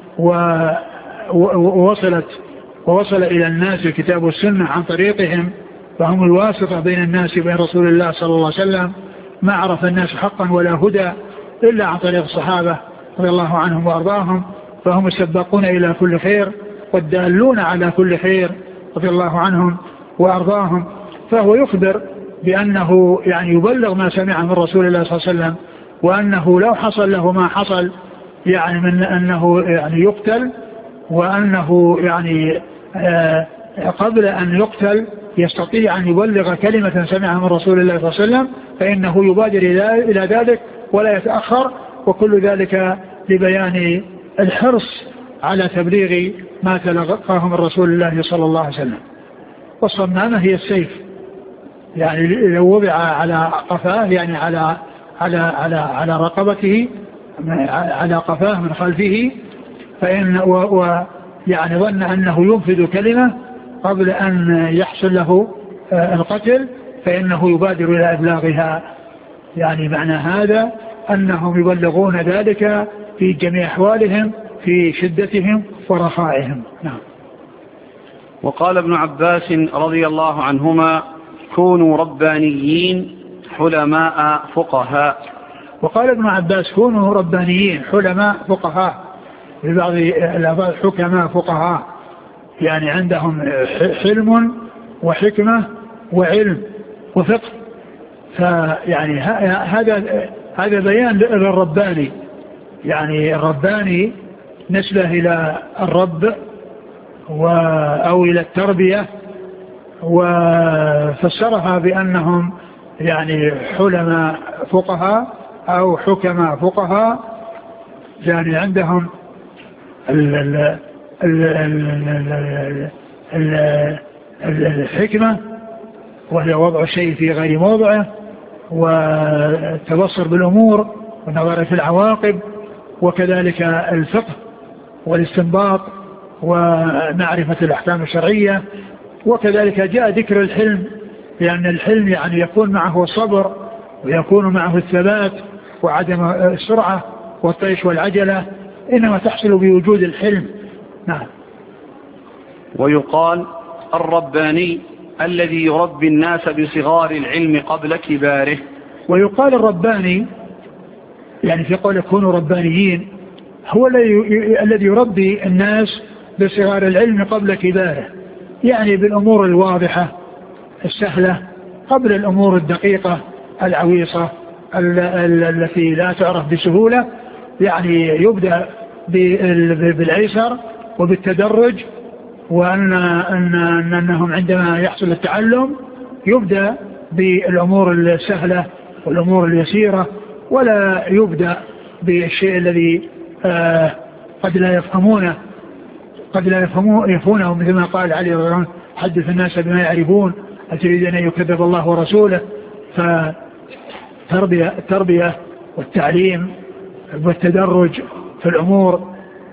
ووصلت ووصل إلى الناس الكتاب والسنة عن طريقهم، فهم الواسطة بين الناس وبين رسول الله صلى الله عليه وسلم. ما عرف الناس حقا ولا هدى إلا عن طريق الصحابة رضي الله عنهم وأرضاهم، فهم السباقون إلى كل خير والدالون على كل خير رضي الله عنهم وأرضاهم. فهو يخبر بأنه يعني يبلغ ما سمع من رسول الله صلى الله عليه وسلم، وأنه لو حصل له ما حصل يعني من أنه يعني يقتل، وأنه يعني آه قبل أن يقتل يستطيع أن يبلغ كلمة سمعها من رسول الله صلى الله عليه وسلم، فإنه يبادر إلى ذلك ولا يتأخر، وكل ذلك لبيان الحرص على تبليغ ما تلقاه من رسول الله صلى الله عليه وسلم. والصمامة هي السيف، يعني لو وضع على قفاه يعني على على على على رقبته على قفاه من خلفه، فإن ويعني ظن أنه ينفذ كلمة قبل أن يحصل له القتل، فإنه يبادر إلى إبلاغها. يعني معنى هذا أنهم يبلغون ذلك في جميع أحوالهم، في شدتهم ورخائهم. نعم. وقال ابن عباس رضي الله عنهما: كونوا ربانيين حلماء فقهاء. وقال ابن عباس: كونوا ربانيين حلماء فقهاء، في بعض الألفاظ حكماء فقهاء، يعني عندهم حلم وحكمة وعلم وفقه. فيعني هذا هذا بيان للرباني، يعني الرباني نسبة إلى الرب أو إلى التربية، وفسرها بأنهم يعني حلماء فقهاء أو حكماء فقهاء، يعني عندهم الحكمة وهي وضع الشيء في غير موضعه، والتبصر بالأمور والنظر في العواقب، وكذلك الفقه والاستنباط ومعرفة الأحكام الشرعية. وكذلك جاء ذكر الحلم، لأن الحلم يعني يكون معه الصبر ويكون معه الثبات وعدم السرعة والطيش والعجلة، إنما تحصل بوجود الحلم. نعم. ويقال الرباني الذي يربي الناس بصغار العلم قبل كباره. ويقال الرباني يعني في قول كونوا ربانيين هو الذي يربي الناس بصغار العلم قبل كباره، يعني بالأمور الواضحة السهلة قبل الأمور الدقيقة العويصة التي لا تعرف بسهولة. يعني يبدأ بالأيسر وبالتدرج، وأن أن أنهم عندما يحصل التعلم يبدأ بالأمور السهلة والأمور اليسيرة، ولا يبدأ بالشيء الذي آه قد لا يفهمونه قد لا يفهمونه مثل ما قال علي رضي الله عنه: حدث الناس بما يعرفون أتريد أن يكذب الله ورسوله. فتربية التربية والتعليم والتدرج في الأمور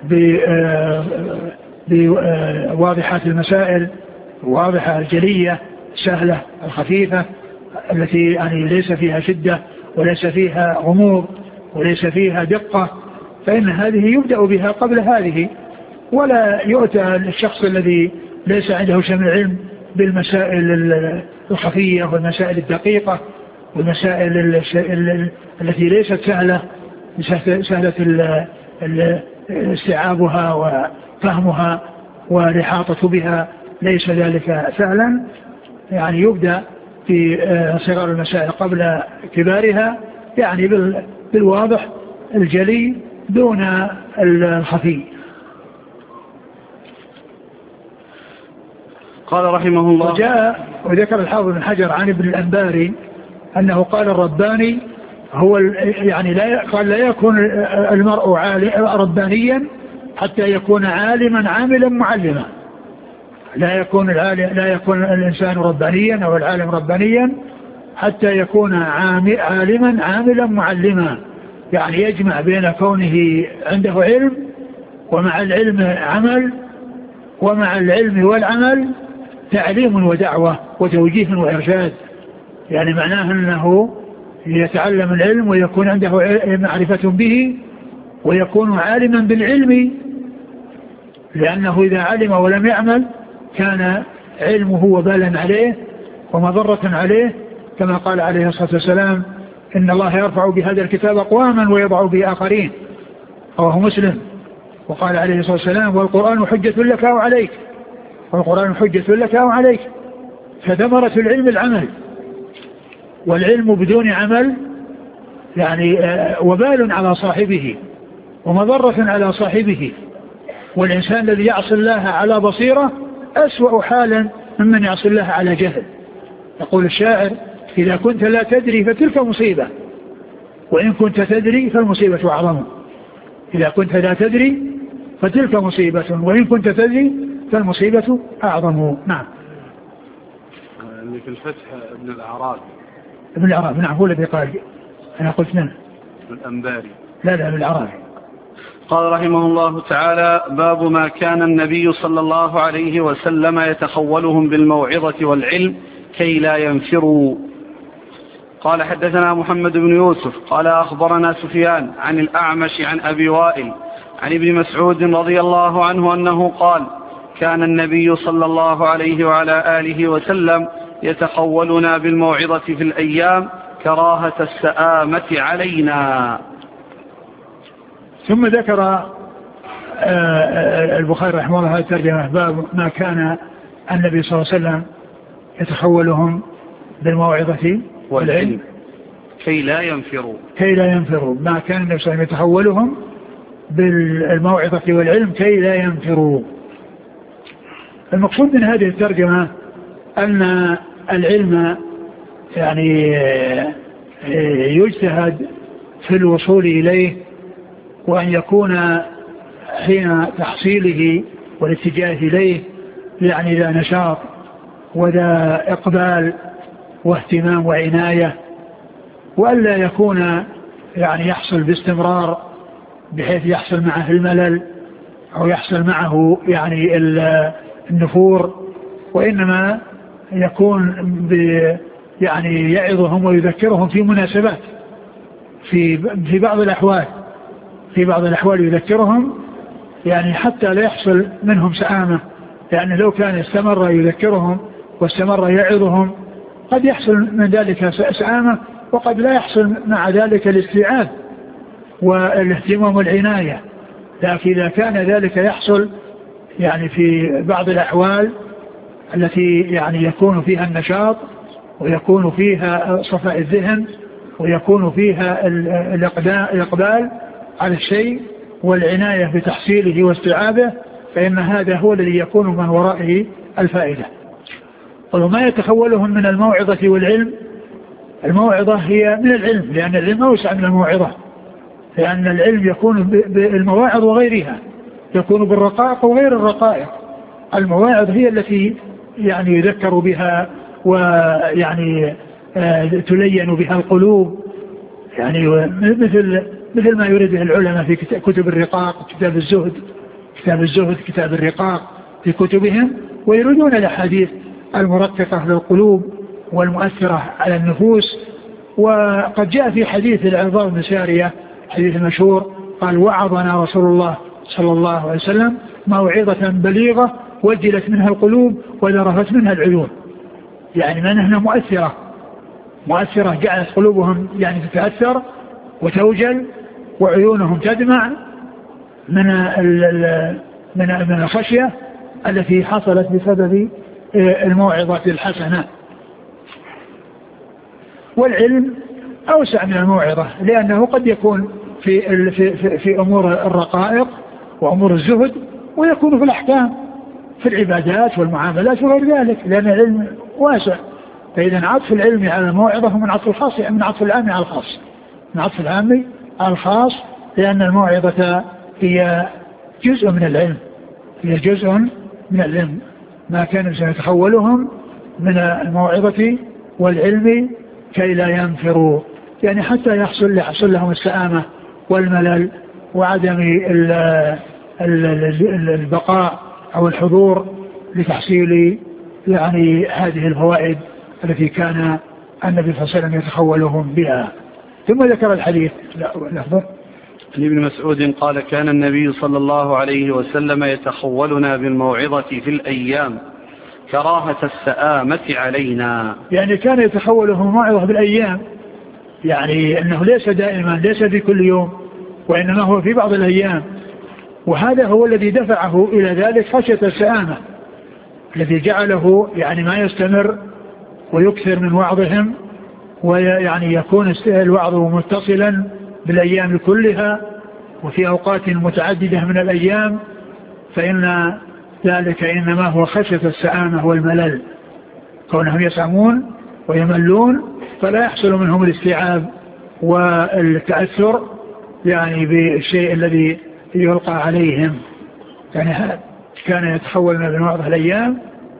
بواضحات المسائل، واضحة الجلية السهلة الخفيفة التي يعني ليس فيها شدة وليس فيها غموض وليس فيها دقة، فإن هذه يبدأ بها قبل هذه، ولا يؤتى للشخص الذي ليس عنده شيء من العلم بالمسائل الخفية والمسائل الدقيقة والمسائل التي ليست سهلة سهلة استيعابها وفهمها والإحاطة بها، ليس ذلك سهلا. يعني يبدأ في صغار المسائل قبل كبارها، يعني بالواضح الجلي دون الخفي. قال رحمه الله: وجاء وذكر الحافظ بن حجر عن ابن الأنباري أنه قال الرباني هو يعني لا قال لا يكون المرء ربانيا حتى يكون عالما عاملا معلما. لا يكون العالم لا يكون الإنسان ربانيا أو العالم ربانيا حتى يكون عالما عاملا معلما، يعني يجمع بين كونه عنده علم ومع العلم عمل، ومع العلم والعمل تعليم ودعوة وتوجيه وإرشاد. يعني معناه أنه يتعلم العلم ويكون عنده معرفة به ويكون عالما بالعلم، لأنه إذا علم ولم يعمل كان علمه وبالا عليه ومضرة عليه، كما قال عليه الصلاة والسلام: إن الله يرفع بهذا الكتاب أقواما ويضع به آخرين، رواه مسلم. وقال عليه الصلاة والسلام والقرآن حجة لك أو عليك، والقرآن حجة لك أو عليك. فثمرة العلم العمل، والعلم بدون عمل يعني وبال على صاحبه ومضرة على صاحبه. والإنسان الذي يعصي الله على بصيرة أسوأ حالا ممن يعصي الله على جهل. يقول الشاعر إذا كنت لا تدري فتلك مصيبة، وإن كنت تدري فالمصيبة أعظم. إذا كنت لا تدري فتلك مصيبة، وإن كنت تدري فالمصيبة أعظم. نعم. اللي في الفتح ابن الأعرابي. ابن الأعرابي نعم، هو الذي قال. أنا قلت من الأنباري. لا لا ابن الأعرابي. قال رحمه الله تعالى: باب ما كان النبي صلى الله عليه وسلم يتخولهم بالموعظة والعلم كي لا ينفروا. قال: حدثنا محمد بن يوسف قال أخبرنا سفيان عن الأعمش عن أبي وائل عن ابن مسعود رضي الله عنه أنه قال: كان النبي صلى الله عليه وعلى آله وسلم يتخولنا بالموعظة في الأيام كراهة السآمة علينا. ثم ذكر البخاري رحمه الله الترجمة: باب ما كان النبي صلى الله عليه وسلم يتخولهم بالموعظة والعلم كي لا ينفروا كي لا ينفروا ما كان النبي صلى الله عليه وسلم يتخولهم بالموعظة والعلم كي لا ينفروا. المقصود من هذه الترجمة أن العلم يعني يجتهد في الوصول إليه، وأن يكون حين تحصيله والاتجاه إليه يعني ذا نشاط وذا إقبال واهتمام وعناية، وألا يكون يعني يحصل باستمرار بحيث يحصل معه الملل أو يحصل معه يعني النفور، وإنما يكون يعني يعظهم ويذكرهم في مناسبات في في بعض الأحوال في بعض الأحوال يذكرهم يعني حتى لا يحصل منهم سآمة، لأنه لو كان استمر يذكرهم واستمر يعظهم قد يحصل من ذلك سآمة، وقد لا يحصل مع ذلك الاستيعاب والاهتمام والعناية. لكن إذا كان ذلك يحصل يعني في بعض الأحوال التي يعني يكون فيها النشاط ويكون فيها صفاء الذهن ويكون فيها الإقبال على الشيء والعناية بتحصيله واستيعابه، فإن هذا هو الذي يكون من ورائه الفائدة. وما يتخولهم من الموعظة والعلم، الموعظة هي من العلم، لأن العلم أوسع من الموعظة، لأن العلم يكون بالمواعظ وغيرها، يكون بالرقائق وغير الرقائق. المواعظ هي التي يعني يذكر بها ويعني تلين بها القلوب، يعني مثل مثل ما يريد العلماء في كتب الرقاق، كتاب الزهد كتاب الزهد كتاب الرقاق في كتبهم، ويريدون الأحاديث المرققة للقلوب والمؤثرة على النفوس. وقد جاء في حديث العرباض بن سارية حديث مشهور قال: وعظنا رسول الله صلى الله عليه وسلم موعظة بليغة وجلت منها القلوب وذرفت منها العيون، يعني منها مؤثرة مؤثرة جعلت قلوبهم يعني تتأثر وتوجل وعيونهم تدمع من من من الخشية التي حصلت بسبب الموعظة الحسنة. والعلم أوسع من الموعظة، لأنه قد يكون في في في أمور الرقائق وأمور الزهد، ويكون في الأحكام في العبادات والمعاملات وغير ذلك، لأن العلم واسع. فإذا عطف العلم على الموعظة من عطف الخاص من عطف العام على الخاص من عطف العام على الخاص، لأن الموعظة هي جزء من العلم هي جزء من العلم ما كان سيتخولهم من الموعظة والعلم كي لا ينفروا، يعني حتى يحصل يحصل لهم السآمة والملل وعدم البقاء أو الحضور لتحصيل يعني هذه الفوائد التي كان النبي صلى الله عليه وسلم يتخولهم بها. ثم ذكر الحديث لحظة عن ابن مسعود قال: كان النبي صلى الله عليه وسلم يتخولنا بالموعظة في الأيام كراهة السآمة علينا، يعني كان يتخولهم الموعظة بالأيام، يعني أنه ليس دائما، ليس في كل يوم، وإنما هو في بعض الأيام. وهذا هو الذي دفعه إلى ذلك خشية السآمة، الذي جعله يعني ما يستمر ويكثر من وعظهم، ويعني يكون الوعظ متصلا بالأيام كلها وفي أوقات متعددة من الأيام، فإن ذلك إنما هو خشية السآمة والملل، كونهم يسأمون ويملون فلا يحصل منهم الاستيعاب والتأثر يعني بالشيء الذي يلقى عليهم. يعني كان يتحول من بعض الأيام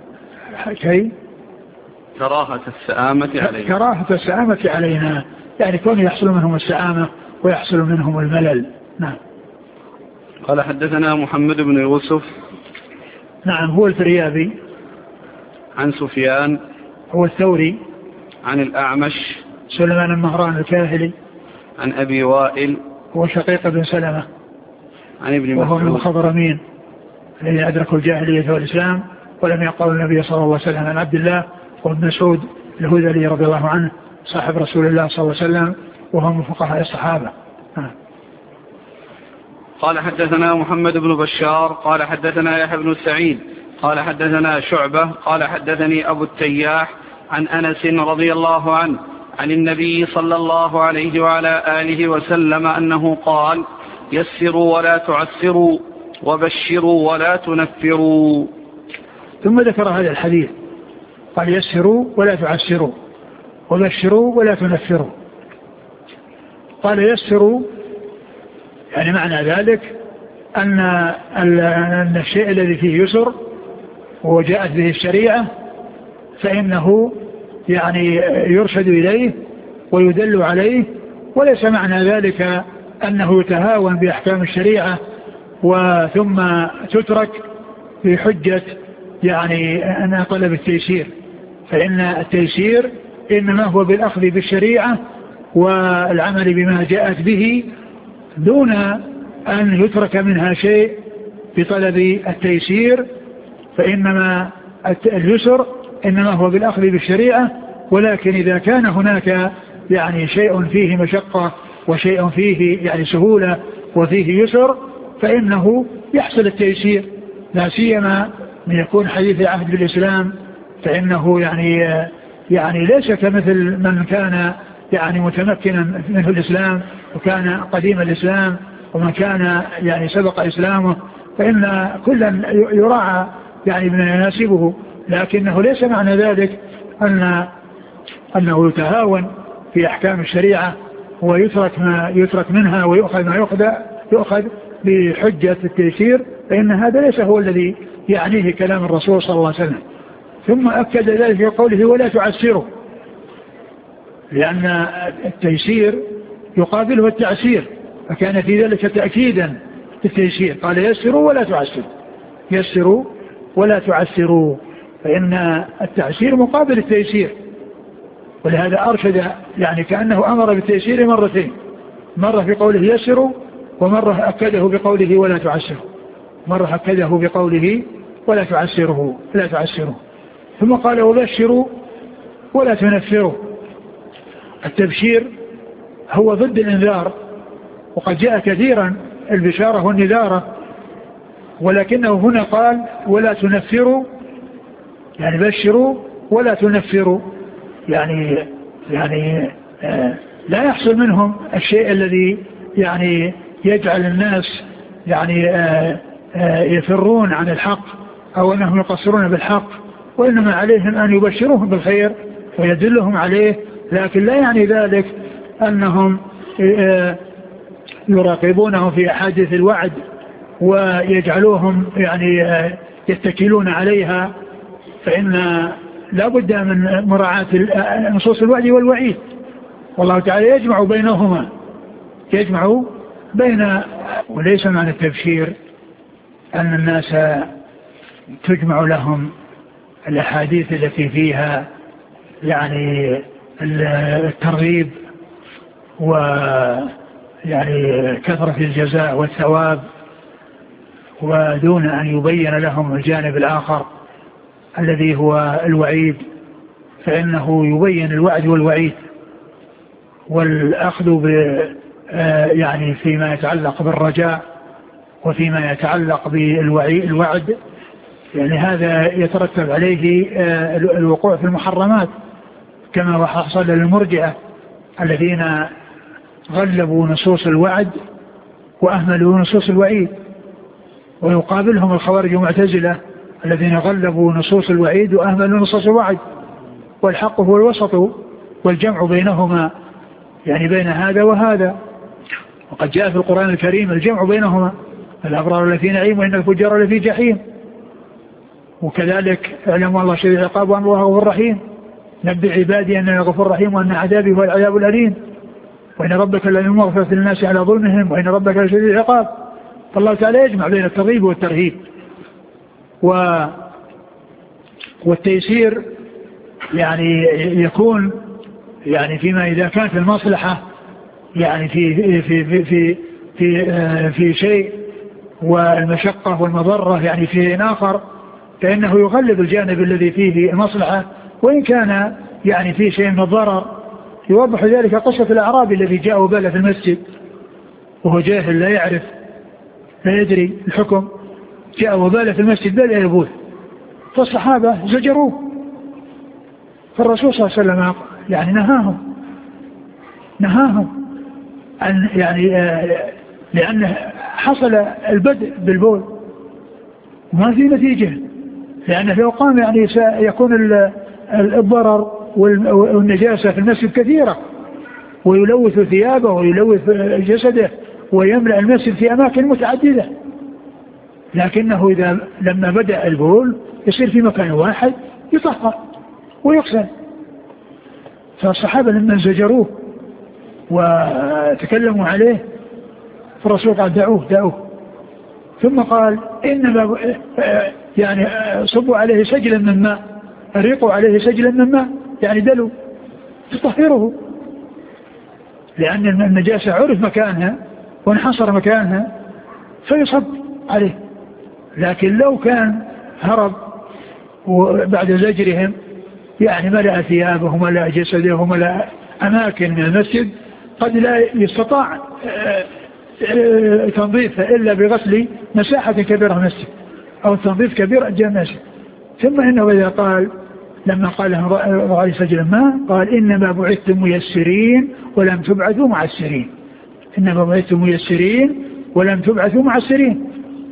كي كراهة السآمة علينا كراهة السآمة علينا يعني كون يحصل منهم السآمة ويحصل منهم الملل. نعم. قال حدثنا محمد بن يوسف. نعم هو الفريابي. عن سفيان هو الثوري. عن الأعمش سليمان المهران الكاهلي. عن أبي وائل هو شقيق بن سلمة عن ابن وهو مسعود من المخضرمين الذين أدركوا الجاهلية والإسلام ولم يقروا النبي صلى الله عليه وسلم. عن عبد الله وابن مسعود الهذلي رضي الله عنه صاحب رسول الله صلى الله عليه وسلم وهو من فقهاء الصحابة. آه. قال حدثنا محمد بن بشار قال حدثنا يحيى بن سعيد قال حدثنا شعبة قال حدثني أبو التياح عن أنس رضي الله عنه عن النبي صلى الله عليه وعلى آله وسلم أنه قال: يسروا ولا تعسروا وبشروا ولا تنفروا. ثم ذكر هذا الحديث قال: يسروا ولا تعسروا وبشروا ولا تنفروا. قال: يسروا يعني معنى ذلك أن أن الشيء الذي فيه يسر وجاءت به الشريعة فإنه يعني يرشد إليه ويدل عليه، وليس معنى ذلك أنه يتهاون بأحكام الشريعة وثم تترك بحجة يعني أن طلب التيسير، فإن التيسير إنما هو بالأخذ بالشريعة والعمل بما جاءت به دون أن يترك منها شيء بطلب التيسير، فإنما اليسر إنما هو بالأخذ بالشريعة. ولكن إذا كان هناك يعني شيء فيه مشقة وشيء فيه يعني سهولة وفيه يسر فإنه يحصل التيسير، لا سيما من يكون حديث عهد بالإسلام، فإنه يعني يعني ليس كمثل من كان يعني متمكنا منه الإسلام وكان قديم الإسلام ومن كان يعني سبق إسلامه، فإن كلا يراعى يعني من يناسبه، لكنه ليس معنى ذلك أن أنه يتهاون في أحكام الشريعة ويترك ما يترك منها ويؤخذ ما يؤخذ يؤخذ بحجة التيسير، فإن هذا ليس هو الذي يعنيه كلام الرسول صلى الله عليه وسلم. ثم أكد ذلك في قوله: ولا تعسروا، لأن التيسير يقابله التعسير، فكان في ذلك تأكيدا للتيسير. قال: يسروا ولا تعسروا، يسروا ولا تعسروا، فإن التعسير مقابل التيسير. ولهذا أرشد يعني كأنه أمر بالتيسير مرتين، مرة في قوله يسروا ومرة أكده بقوله ولا تعسروا، مرة أكده بقوله ولا تعسره لا تعسروا. ثم قال: وبشروا ولا تنفروا. التبشير هو ضد الإنذار، وقد جاء كثيرا البشارة والنذارة، ولكنه هنا قال: ولا تنفروا، يعني بشروا ولا تنفروا، يعني يعني آه لا يحصل منهم الشيء الذي يعني يجعل الناس يعني آه آه يفرون عن الحق أو أنهم يقصرون بالحق، وإنما عليهم أن يبشروهم بالخير ويدلهم عليه، لكن لا يعني ذلك أنهم آه يراقبونهم في أحاديث الوعد ويجعلوهم يعني آه يتكلون عليها، فإن لا بد من مراعاة نصوص الوعد والوعيد، والله تعالى يجمع بينهما، يجمع بين. وليس معنى التبشير أن الناس تجمع لهم الأحاديث التي فيها يعني الترغيب ويعني كثرة الجزاء والثواب، ودون أن يبين لهم الجانب الآخر الذي هو الوعيد، فإنه يبين الوعد والوعيد والأخذ ب يعني فيما يتعلق بالرجاء وفيما يتعلق بالوعد، يعني هذا يترتب عليه الوقوع في المحرمات، كما حصل للمرجئة الذين غلبوا نصوص الوعد وأهملوا نصوص الوعيد، ويقابلهم الخوارج والمعتزلة الذين غلبوا نصوص الوعيد وأهملوا نصوص الوعد، والحق هو الوسط والجمع بينهما، يعني بين هذا وهذا. وقد جاء في القرآن الكريم الجمع بينهما، الأبرار لفي نعيم وإن الفجار لفي جحيم. وكذلك اعلموا الله شديد العقاب وأن الله غفور رحيم، نبئ عبادي أنني غفور رحيم وأن عذابي هو العذاب الأليم، وإن ربك لمن مغفرة للناس على ظلمهم وإن ربك لشديد العقاب. فالله تعالى يجمع بين الترغيب والترهيب و والتيسير، يعني يكون يعني فيما إذا كانت المصلحة يعني في في في في في, في شيء، والمشقة والمضرة يعني في شيء آخر، فإنه يغلب الجانب الذي فيه المصلحة وإن كان يعني فيه شيء من الضرر. يوضح ذلك قصة الأعرابي الذي جاء وبال في المسجد وهو جاهل لا يعرف لا يدري الحكم، جاء وبال في المسجد بل يبول، فالصحابة زجروه، فالرسول صلى الله عليه وسلم يعني نهاهم نهاهم أن يعني لأنه حصل البدء بالبول وما في نتيجة، لأنه لو قام يعني سيكون الضرر والنجاسة في المسجد كثيرة، ويلوث ثيابه ويلوث جسده ويملأ المسجد في أماكن متعددة، لكنه إذا لما بدأ البول يصير في مكان واحد يطهر ويغسل. فالصحابة لما زجروه وتكلموا عليه فالرسول قال دعوه دعوه، ثم قال إنما يعني صبوا عليه سجلا من ماء، أريقوا عليه سجلا من ماء، يعني دلوا تطهره، لأن النجاسة عرف مكانها وانحصر مكانها فيصب عليه. لكن لو كان هرب وبعد زجرهم يعني ملأ ثيابه وملأ جسده وملأ أماكن من المسجد قد لا يستطاع تنظيفها إلا بغسل مساحة كبيرة من المسجد أو تنظيف كبير أجزاء المسجد. ثم إنه إذا قال لما قال لهم رأي سجل ما قال إنما بعثتم ميسرين ولم تبعثوا معسرين، إنما بعثتم ميسرين ولم تبعثوا معسرين.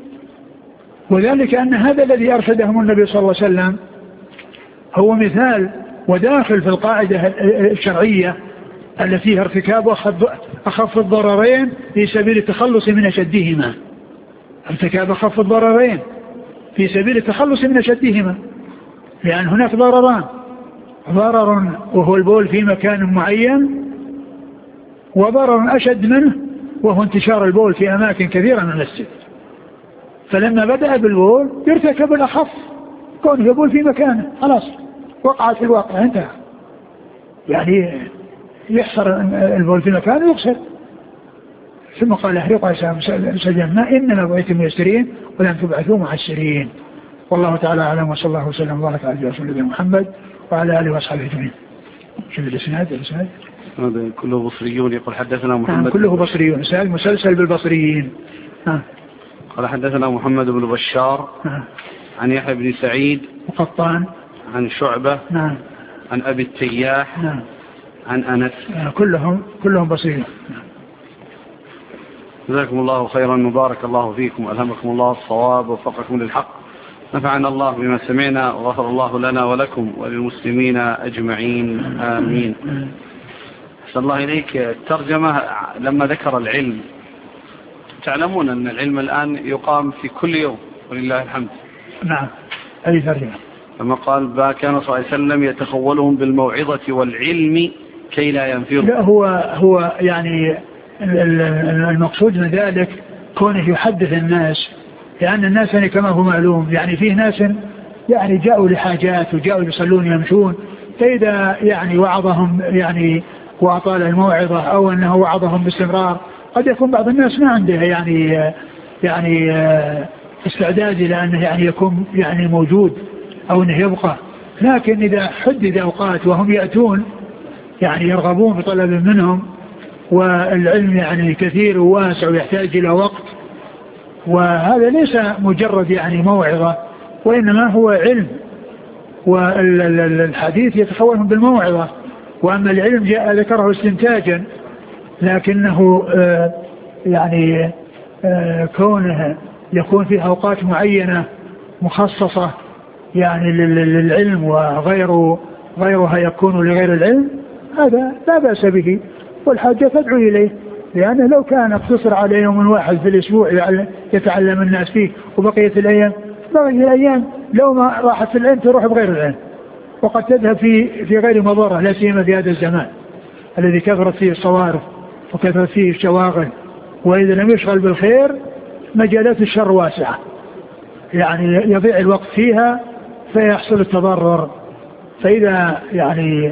وذلك أن هذا الذي أرشدهم النبي صلى الله عليه وسلم هو مثال وداخل في القاعدة الشرعية التي فيها ارتكاب أخف الضررين في سبيل التخلص من أشدهما، ارتكاب أخف الضررين في سبيل التخلص من أشدهما، لأن هناك ضرران، ضرر وهو البول في مكان معين، وضرر أشد منه وهو انتشار البول في أماكن كثيرة من المسجد. فلما بدأ بالبول يرتكب الأخف، كونه يبول في مكانه خلاص وقعت في الواقع انتهى، يعني يحصر البول في مكانه يغسل. ثم قال احرقوا سجن ما إنما بعثتم ميسرين ولم تبعثوا معسرين. والله تعالى أعلم، وصلى الله وسلم وبارك على رسول الله محمد وعلى آله وأصحابه أجمعين. شوف الإسناد الإسناد هذا كله بصريون. يقول حدثنا محمد نعم كله بصريون، إسناد مسلسل بالبصريين. نعم. قال حدثنا محمد بن بشار نعم. عن يحيى بن سعيد وقطان عن شعبة نعم. عن أبي التياح نعم. عن أنس نعم. كلهم كلهم بصريون. نعم. جزاكم الله خيرا، مبارك الله فيكم، ألهمكم الله الصواب ووفقكم للحق، نفعنا الله بما سمعنا وغفر الله لنا ولكم وللمسلمين أجمعين آمين. أسأل الله إليك الترجمة لما ذكر العلم، تعلمون أن العلم الآن يقام في كل يوم ولله الحمد. نعم. أي ترجمة؟ لما قال كان صلى الله عليه وسلم يتخولهم بالموعظة والعلم كي لا ينفروا. لا هو هو يعني المقصود من ذلك كونه يحدث الناس، لأن الناس يعني كما هو معلوم يعني فيه ناس يعني جاءوا لحاجات وجاءوا يصلون يمشون، فإذا يعني وعظهم يعني وأطال الموعظة أو أنه وعظهم باستمرار قد يكون بعض الناس ما عنده يعني يعني استعداد إلى أنه يعني يكون يعني موجود أو أنه يبقى. لكن إذا حدد أوقات وهم يأتون يعني يرغبون في طلب منهم، والعلم يعني كثير وواسع ويحتاج إلى وقت، وهذا ليس مجرد يعني موعظة وإنما هو علم، والحديث يتخولهم بالموعظة، وأما العلم جاء ذكره استنتاجا، لكنه آه يعني آه كونه يكون في أوقات معينة مخصصة يعني للعلم وغير غيرها يكون لغير العلم، هذا لا بأس به والحاجة تدعو إليه، لأنه لو كان اقتصر على يوم واحد في الأسبوع يتعلم الناس فيه وبقية الأيام بقية الأيام لو ما راحت في العلم تروح بغير العلم، وقد تذهب في في غير مضرة، لا سيما في هذا الزمان الذي كثرت فيه الصوارف وكثرت فيه الشواغل، وإذا لم يشغل بالخير مجالات الشر واسعة، يعني يضيع الوقت فيها فيحصل التضرر. فإذا يعني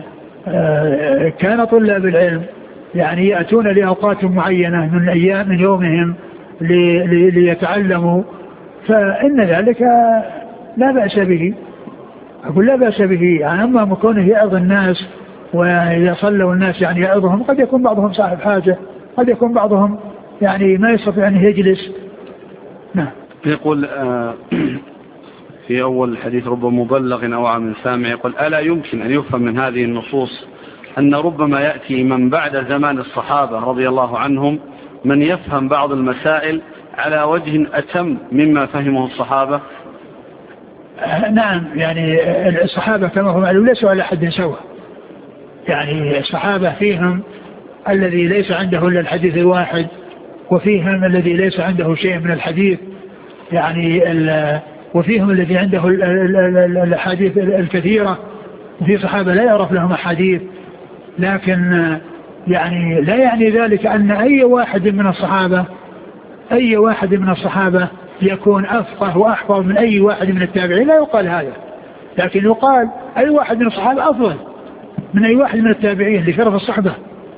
كان طلاب العلم يعني يأتون لأوقات معينة من أيام من يومهم ليتعلموا فإن ذلك لا بأس به، أقول لا بأس به. يعني أما مكونه يعظ الناس ويصلوا الناس يعني يعظهم، قد يكون بعضهم صاحب حاجة، قد يكون بعضهم يعني ما يستطيع أن يجلس. نعم. يقول في أول الحديث رب مبلغ أو عام سامع، يقول ألا يمكن أن يفهم من هذه النصوص أن ربما يأتي من بعد زمان الصحابة رضي الله عنهم من يفهم بعض المسائل على وجه أتم مما فهمه الصحابة؟ نعم، يعني الصحابة كما هم قالوا ليسوا على حد سواء، يعني الصحابة فيهم الذي ليس عنده إلا الحديث الواحد، وفيهم الذي ليس عنده شيء من الحديث، يعني وفيهم الذي عنده الأحاديث الكثيرة، وفي صحابة لا يعرف لهم أحاديث. لكن يعني لا يعني ذلك أن أي واحد من الصحابة أي واحد من الصحابة يكون أفقه وأحفظ من أي واحد من التابعين، لا يقال هذا، لكن يقال أي واحد من الصحابة أفضل من أي واحد من التابعين لشرف الصحبة.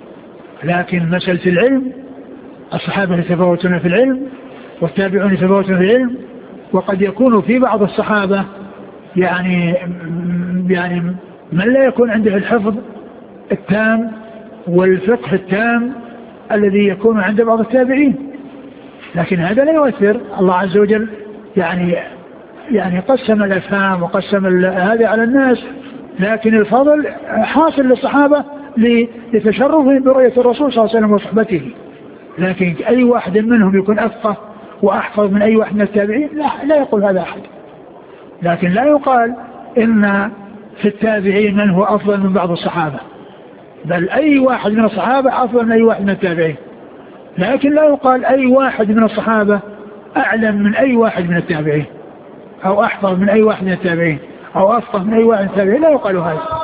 لكن مسألة العلم الصحابة يتفاوتون في العلم والتابعون يتفاوتون في العلم، وقد يكون في بعض الصحابة يعني يعني من لا يكون عنده الحفظ التام والفقه التام الذي يكون عند بعض التابعين، لكن هذا لا يؤثر. الله عز وجل يعني يعني قسم الأفهام وقسم هذا على الناس، لكن الفضل حاصل للصحابة لتشرفهم برؤية الرسول صلى الله عليه وسلم وصحبته. لكن أي واحد منهم يكون أفقه وأحفظ من أي واحد من التابعين، لا, لا يقول هذا أحد. لكن لا يقال إن في التابعين من هو أفضل من بعض الصحابة، بل أي واحد من الصحابة أفضل من أي واحد من التابعين. لكن لا يقال أي واحد من الصحابة أعلم من أي واحد من التابعين، أو أحفظ من أي واحد من التابعين، أو أفقه من أي واحد من التابعين، لا يقال هذا.